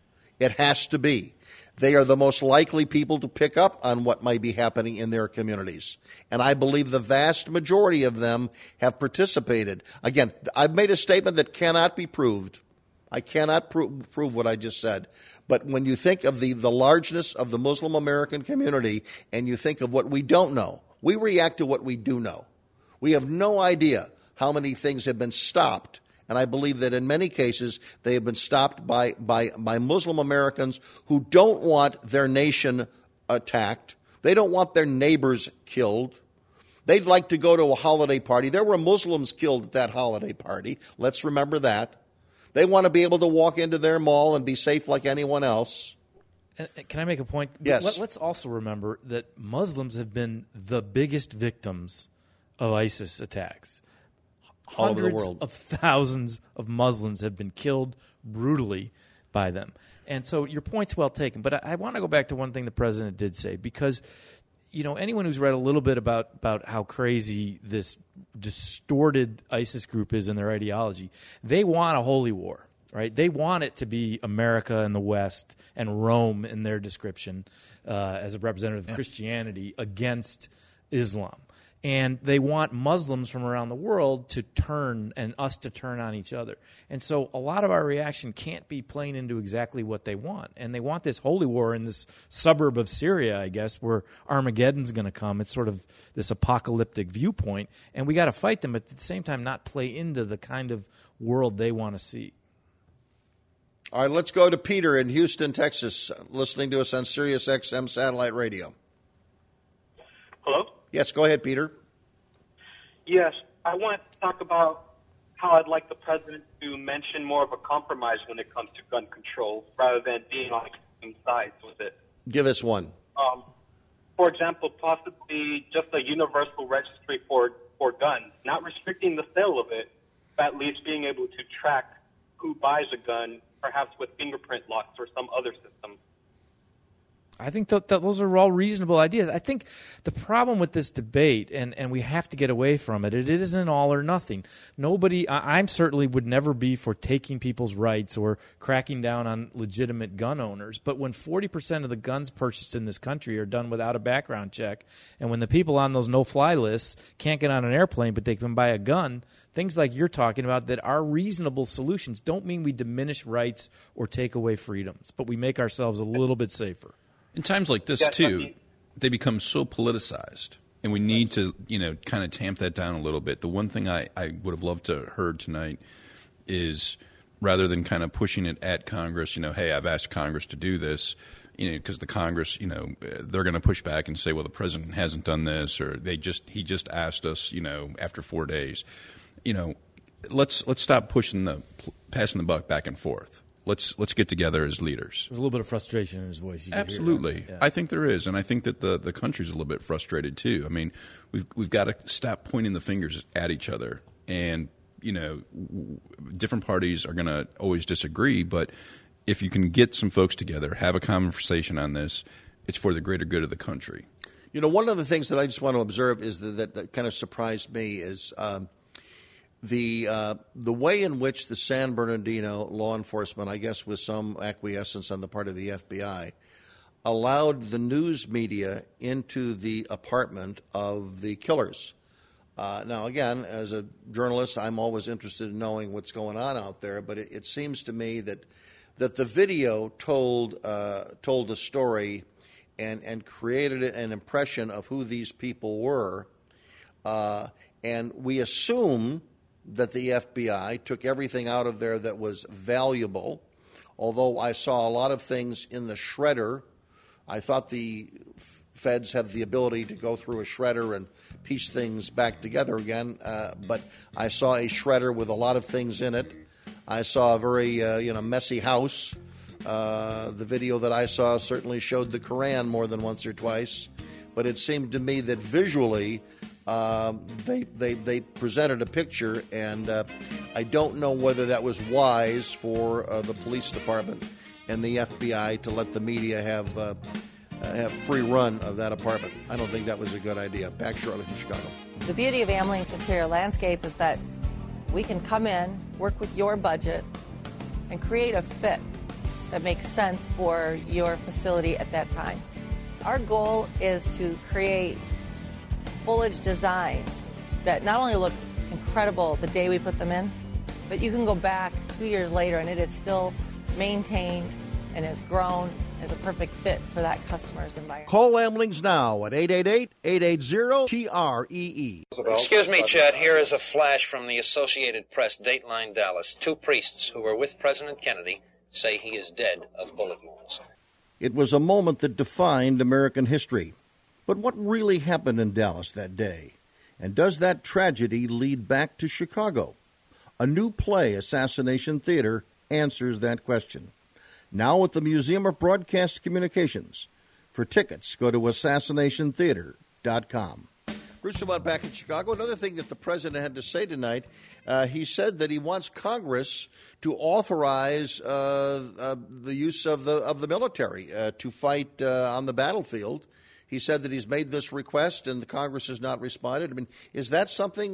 It has to be. They are the most likely people to pick up on what might be happening in their communities. And I believe the vast majority of them have participated. Again, I've made a statement that cannot be proved. I cannot prove what I just said. But when you think of the largeness of the Muslim American community and you think of what we don't know, we react to what we do know. We have no idea how many things have been stopped. And I believe that in many cases they have been stopped by Muslim Americans who don't want their nation attacked. They don't want their neighbors killed. They'd like to go to a holiday party. There were Muslims killed at that holiday party. Let's remember that. They want to be able to walk into their mall and be safe like anyone else. Can I make a point? Yes. Let's also remember that Muslims have been the biggest victims of ISIS attacks. All over the Hundreds world. of thousands of Muslims have been killed brutally by them. And so your point's well taken. But I want to go back to one thing the president did say, because anyone who's read a little bit about how crazy this distorted ISIS group is in their ideology, they want a holy war, right? They want it to be America and the West and Rome in their description as a representative of Christianity against Islam. And they want Muslims from around the world to turn and us to turn on each other. And so a lot of our reaction can't be playing into exactly what they want. And they want this holy war in this suburb of Syria, I guess, where Armageddon's going to come. It's sort of this apocalyptic viewpoint. And we got to fight them, but at the same time not play into the kind of world they want to see. All right, let's go to Peter in Houston, Texas, listening to us on Sirius XM satellite radio. Hello? Yes, go ahead, Peter. Yes, I want to talk about how I'd like the president to mention more of a compromise when it comes to gun control rather than being on extreme sides with it. Give us one. For example, possibly just a universal registry for guns, not restricting the sale of it, but at least being able to track who buys a gun, perhaps with fingerprint locks or some other system. I think that those are all reasonable ideas. I think the problem with this debate, and we have to get away from it, it isn't all or nothing. I certainly would never be for taking people's rights or cracking down on legitimate gun owners. But when 40% of the guns purchased in this country are done without a background check, and when the people on those no-fly lists can't get on an airplane but they can buy a gun, things like you're talking about that are reasonable solutions don't mean we diminish rights or take away freedoms, but we make ourselves a little bit safer. In times like this, too, they become so politicized, and we need to, kind of tamp that down a little bit. The one thing I would have loved to have heard tonight is rather than kind of pushing it at Congress, hey, I've asked Congress to do this, because the Congress, they're going to push back and say, well, the president hasn't done this, or he just asked us, after 4 days. Let's stop passing the buck back and forth. Let's get together as leaders. There's a little bit of frustration in his voice. Absolutely. Yeah. I think there is, and I think that the country's a little bit frustrated too. I mean, we've got to stop pointing the fingers at each other, and different parties are going to always disagree, but if you can get some folks together, have a conversation on this, it's for the greater good of the country. One of the things that I just want to observe is that kind of surprised me is the way in which the San Bernardino law enforcement, I guess with some acquiescence on the part of the FBI, allowed the news media into the apartment of the killers. Now, again, as a journalist, I'm always interested in knowing what's going on out there, but it seems to me that the video told a story and created an impression of who these people were, and we assume that the FBI took everything out of there that was valuable, although I saw a lot of things in the shredder. I thought the feds have the ability to go through a shredder and piece things back together again, but I saw a shredder with a lot of things in it. I saw a very messy house. The video that I saw certainly showed the Koran more than once or twice, but it seemed to me that visually they presented a picture, and I don't know whether that was wise for the police department and the FBI to let the media have free run of that apartment. I don't think that was a good idea. Back shortly from Chicago. The beauty of Amling's interior landscape is that we can come in, work with your budget, and create a fit that makes sense for your facility at that time. Our goal is to create foliage designs that not only look incredible the day we put them in, but you can go back 2 years later and it is still maintained and has grown as a perfect fit for that customer's environment. Call Amlings now at 888-880-TREE. Excuse me, Chad. Here is a flash from the Associated Press, Dateline Dallas. 2 priests who were with President Kennedy say he is dead of bullet wounds. It was a moment that defined American history. But what really happened in Dallas that day? And does that tragedy lead back to Chicago? A new play, Assassination Theater, answers that question. Now at the Museum of Broadcast Communications. For tickets, go to assassinationtheater.com. Bruce Dumont back in Chicago. Another thing that the president had to say tonight, he said that he wants Congress to authorize the use of the military to fight on the battlefield. He said that he's made this request and the Congress has not responded. I mean, is that something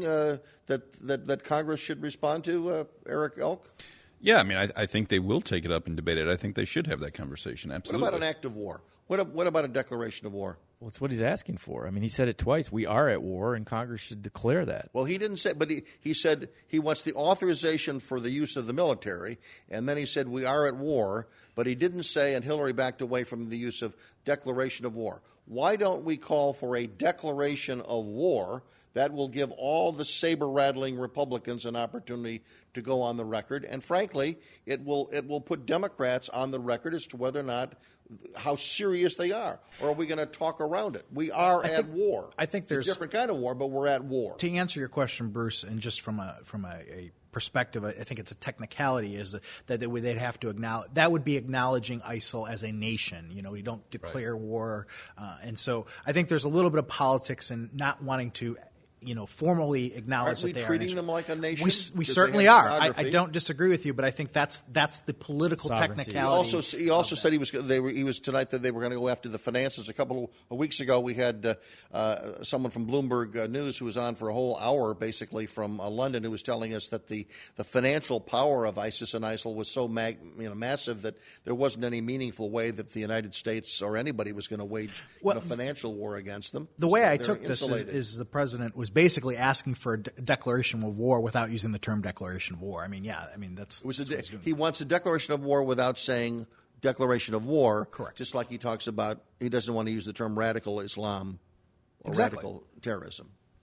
that Congress should respond to, Eric Elk? Yeah, I mean, I think they will take it up and debate it. I think they should have that conversation, absolutely. What about an act of war? What about a declaration of war? Well, it's what he's asking for. I mean, he said it twice. We are at war, and Congress should declare that. Well, he didn't say, but he said he wants the authorization for the use of the military, and then he said we are at war, but he didn't say, and Hillary backed away from the use of declaration of war. Why don't we call for a declaration of war? That will give all the saber-rattling Republicans an opportunity to go on the record. And frankly, it will put Democrats on the record as to whether or not how serious they are. Or are we going to talk around it? We are at war. I think there's a different kind of war, but we're at war. To answer your question, Bruce, and just from a perspective, I think it's a technicality, is that they'd have to acknowledge, that would be acknowledging ISIL as a nation. You know, we don't declare war. And so I think there's a little bit of politics in not wanting to formally acknowledge that they are a nation. Treating them like a nation? We certainly are. I don't disagree with you, but I think that's the political Sovereignty. technicality. He also said he was tonight that they were going to go after the finances. A couple of weeks ago, we had someone from Bloomberg News who was on for a whole hour, basically from London, who was telling us that the financial power of ISIS and ISIL was so massive that there wasn't any meaningful way that the United States or anybody was going to wage a financial war against them. The way I took this is the president was basically asking for a declaration of war without using the term declaration of war. That's he wants a declaration of war without saying declaration of war. Correct. Just like he talks about, he doesn't want to use the term radical Islam or Exactly. radical terrorism.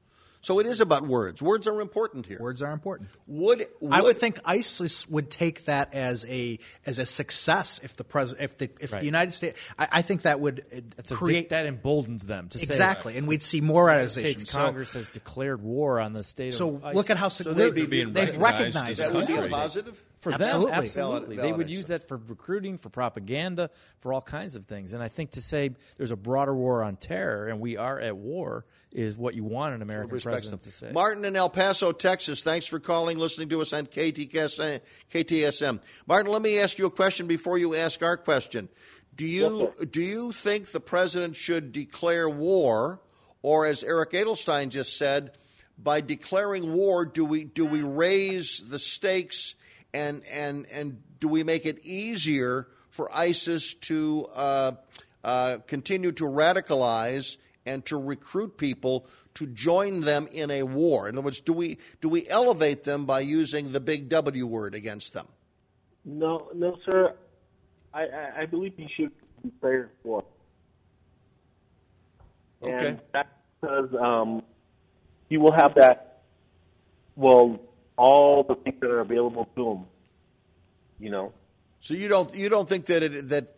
So it is about words. Words are important here. Words are important. I would think ISIS would take that as a success if the United States. I think that would create that emboldens them to exactly, say, and we'd see more States Congress has declared war on the state. So of ISIS. Look at how they've recognized that would be a positive. For absolutely. them, absolutely. They would use that for recruiting, for propaganda, for all kinds of things. And I think to say there's a broader war on terror and we are at war is what you want an American president to say. Martin in El Paso, Texas, thanks for calling, listening to us on KTSM. Martin, let me ask you a question before you ask our question. Do you think the president should declare war, or as Eric Edelstein just said, by declaring war, do we raise the stakes and do we make it easier for ISIS to continue to radicalize and to recruit people to join them in a war? In other words, do we elevate them by using the big W word against them? No, sir. I believe he should declare war. Okay. And that's because he will have that. Well, all the things that are available to him. You know. So you don't think that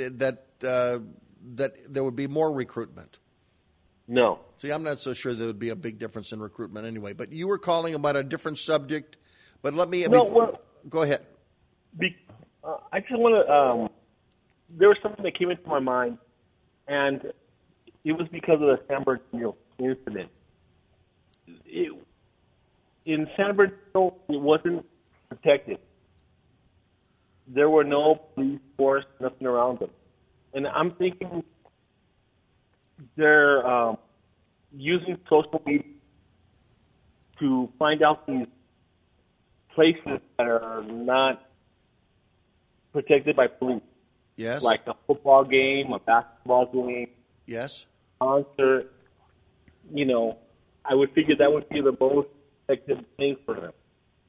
there would be more recruitment? No. See, I'm not so sure there would be a big difference in recruitment anyway. But you were calling about a different subject. But let me go ahead. I just want to. There was something that came into my mind, and it was because of the San Bernardino incident. In San Bernardino, it wasn't protected. There were no police force, nothing around them. And I'm thinking they're using social media to find out these places that are not protected by police. Yes. Like a football game, a basketball game. Yes. Concert. You know, I would figure that would be the most effective thing for them.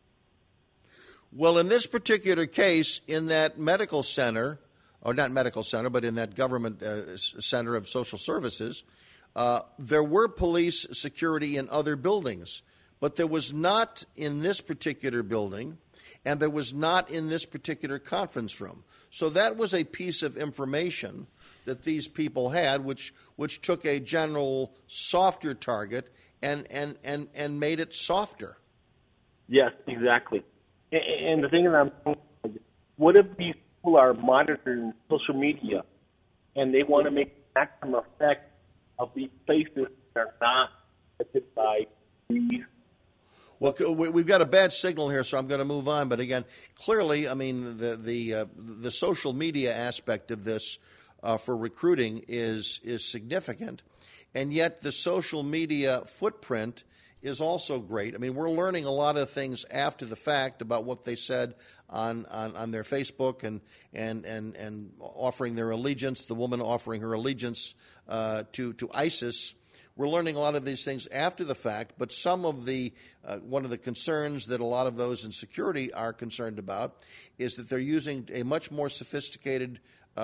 Well, in this particular case, in that medical center, or not medical center, but in that government center of social services, there were police security in other buildings, but there was not in this particular building, and there was not in this particular conference room. So that was a piece of information that these people had, which took a general softer target and made it softer. Yes, exactly. And the thing that I'm thinking, what if these people are monitoring social media and they want to make maximum effect of these places that are not affected by these? Well, we've got a bad signal here, so I'm going to move on. But again, clearly, I mean, the social media aspect of this for recruiting is significant, and yet the social media footprint is also great. I mean, we're learning a lot of things after the fact about what they said on their Facebook and offering their allegiance, the woman offering her allegiance to ISIS. We're learning a lot of these things after the fact, but some of the one of the concerns that a lot of those in security are concerned about is that they're using a much more sophisticated,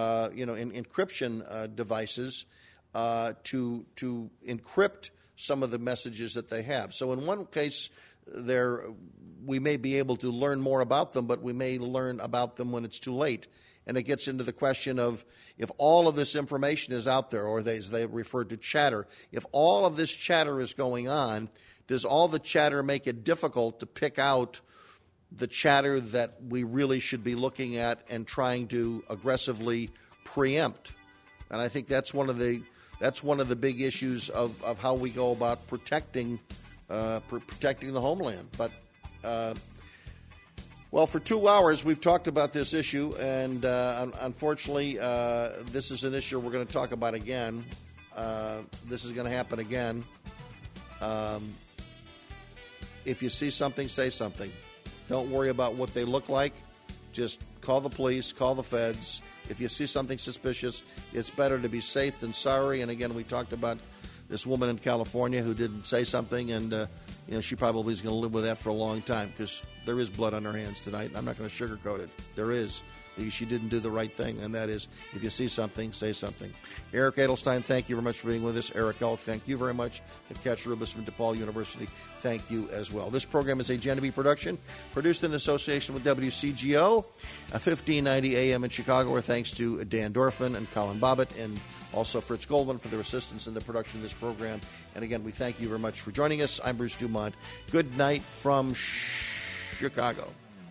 encryption devices to encrypt some of the messages that they have. So in one case, we may be able to learn more about them, but we may learn about them when it's too late. And it gets into the question of if all of this information is out there, or as they refer to chatter, if all of this chatter is going on, does all the chatter make it difficult to pick out the chatter that we really should be looking at and trying to aggressively preempt? And I think that's one of the big issues of how we go about protecting the homeland. But well, for 2 hours we've talked about this issue, and unfortunately, this is an issue we're going to talk about again. This is going to happen again. If you see something, say something. Don't worry about what they look like. Just call the police, call the feds. If you see something suspicious, it's better to be safe than sorry. And again, we talked about this woman in California who didn't say something, and she probably is going to live with that for a long time because blood on her hands tonight. I'm not going to sugarcoat it. There is. She didn't do the right thing, and that is, if you see something, say something. Eric Edelstein, thank you very much for being with us. Eric Elk, thank you very much. Katja Rubis from DePaul University, thank you as well. This program is a Genevieve production, produced in association with WCGO, 1590 AM in Chicago. Our thanks to Dan Dorfman and Colin Bobbitt, and also Fritz Goldman for their assistance in the production of this program. And again, we thank you very much for joining us. I'm Bruce Dumont. Good night from Chicago.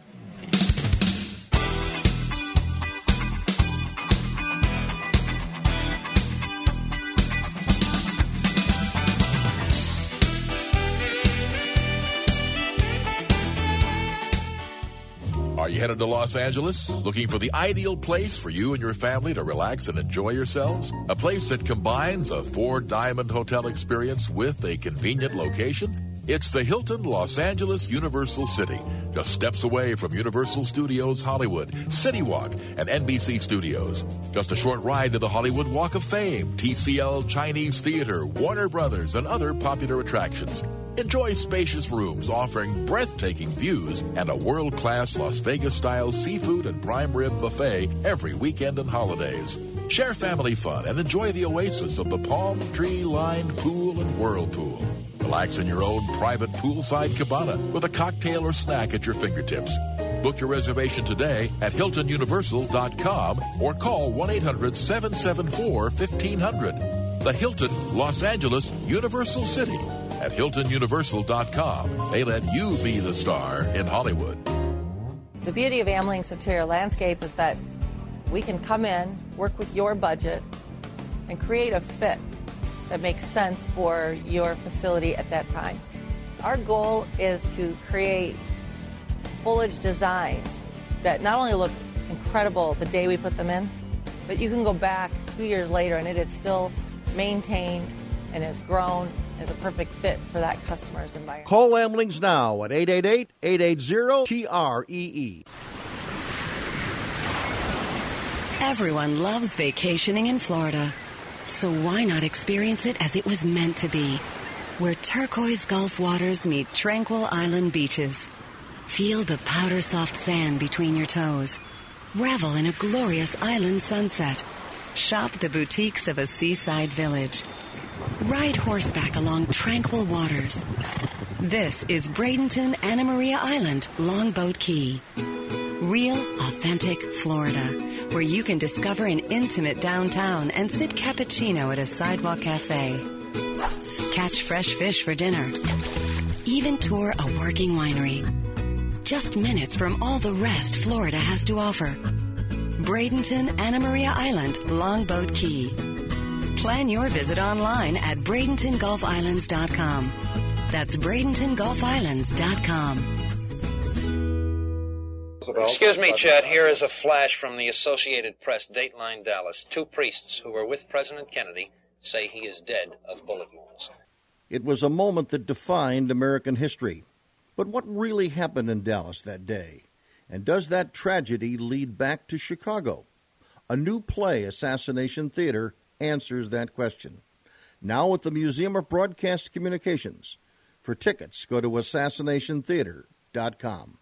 Are you headed to Los Angeles? Looking for the ideal place for you and your family to relax and enjoy yourselves? A place that combines a 4-diamond hotel experience with a convenient location? It's the Hilton Los Angeles Universal City, just steps away from Universal Studios Hollywood, City Walk, and NBC Studios. Just a short ride to the Hollywood Walk of Fame, TCL Chinese Theater, Warner Brothers, and other popular attractions. Enjoy spacious rooms offering breathtaking views and a world-class Las Vegas-style seafood and prime rib buffet every weekend and holidays. Share family fun and enjoy the oasis of the palm tree-lined pool and whirlpool. Relax in your own private poolside cabana with a cocktail or snack at your fingertips. Book your reservation today at HiltonUniversal.com or call 1-800-774-1500. The Hilton Los Angeles Universal City. At HiltonUniversal.com, they let you be the star in Hollywood. The beauty of Amling's interior landscape is that we can come in, work with your budget, and create a fit that makes sense for your facility at that time. Our goal is to create foliage designs that not only look incredible the day we put them in, but you can go back 2 years later and it is still maintained and has grown as a perfect fit for that customer's environment. Call Amlings now at 888-880-TREE. Everyone loves vacationing in Florida. So why not experience it as it was meant to be? Where turquoise Gulf waters meet tranquil island beaches. Feel the powder-soft sand between your toes. Revel in a glorious island sunset. Shop the boutiques of a seaside village. Ride horseback along tranquil waters. This is Bradenton Anna Maria Island, Longboat Key. Real, authentic Florida, where you can discover an intimate downtown and sip cappuccino at a sidewalk cafe. Catch fresh fish for dinner. Even tour a working winery. Just minutes from all the rest Florida has to offer. Bradenton Anna Maria Island, Longboat Key. Plan your visit online at BradentonGulfIslands.com. That's BradentonGulfIslands.com. Excuse me, Chad. Here is a flash from the Associated Press, Dateline Dallas. 2 priests who were with President Kennedy say he is dead of bullet wounds. It was a moment that defined American history. But what really happened in Dallas that day? And does that tragedy lead back to Chicago? A new play, Assassination Theater, answers that question. Now at the Museum of Broadcast Communications. For tickets, go to assassinationtheater.com.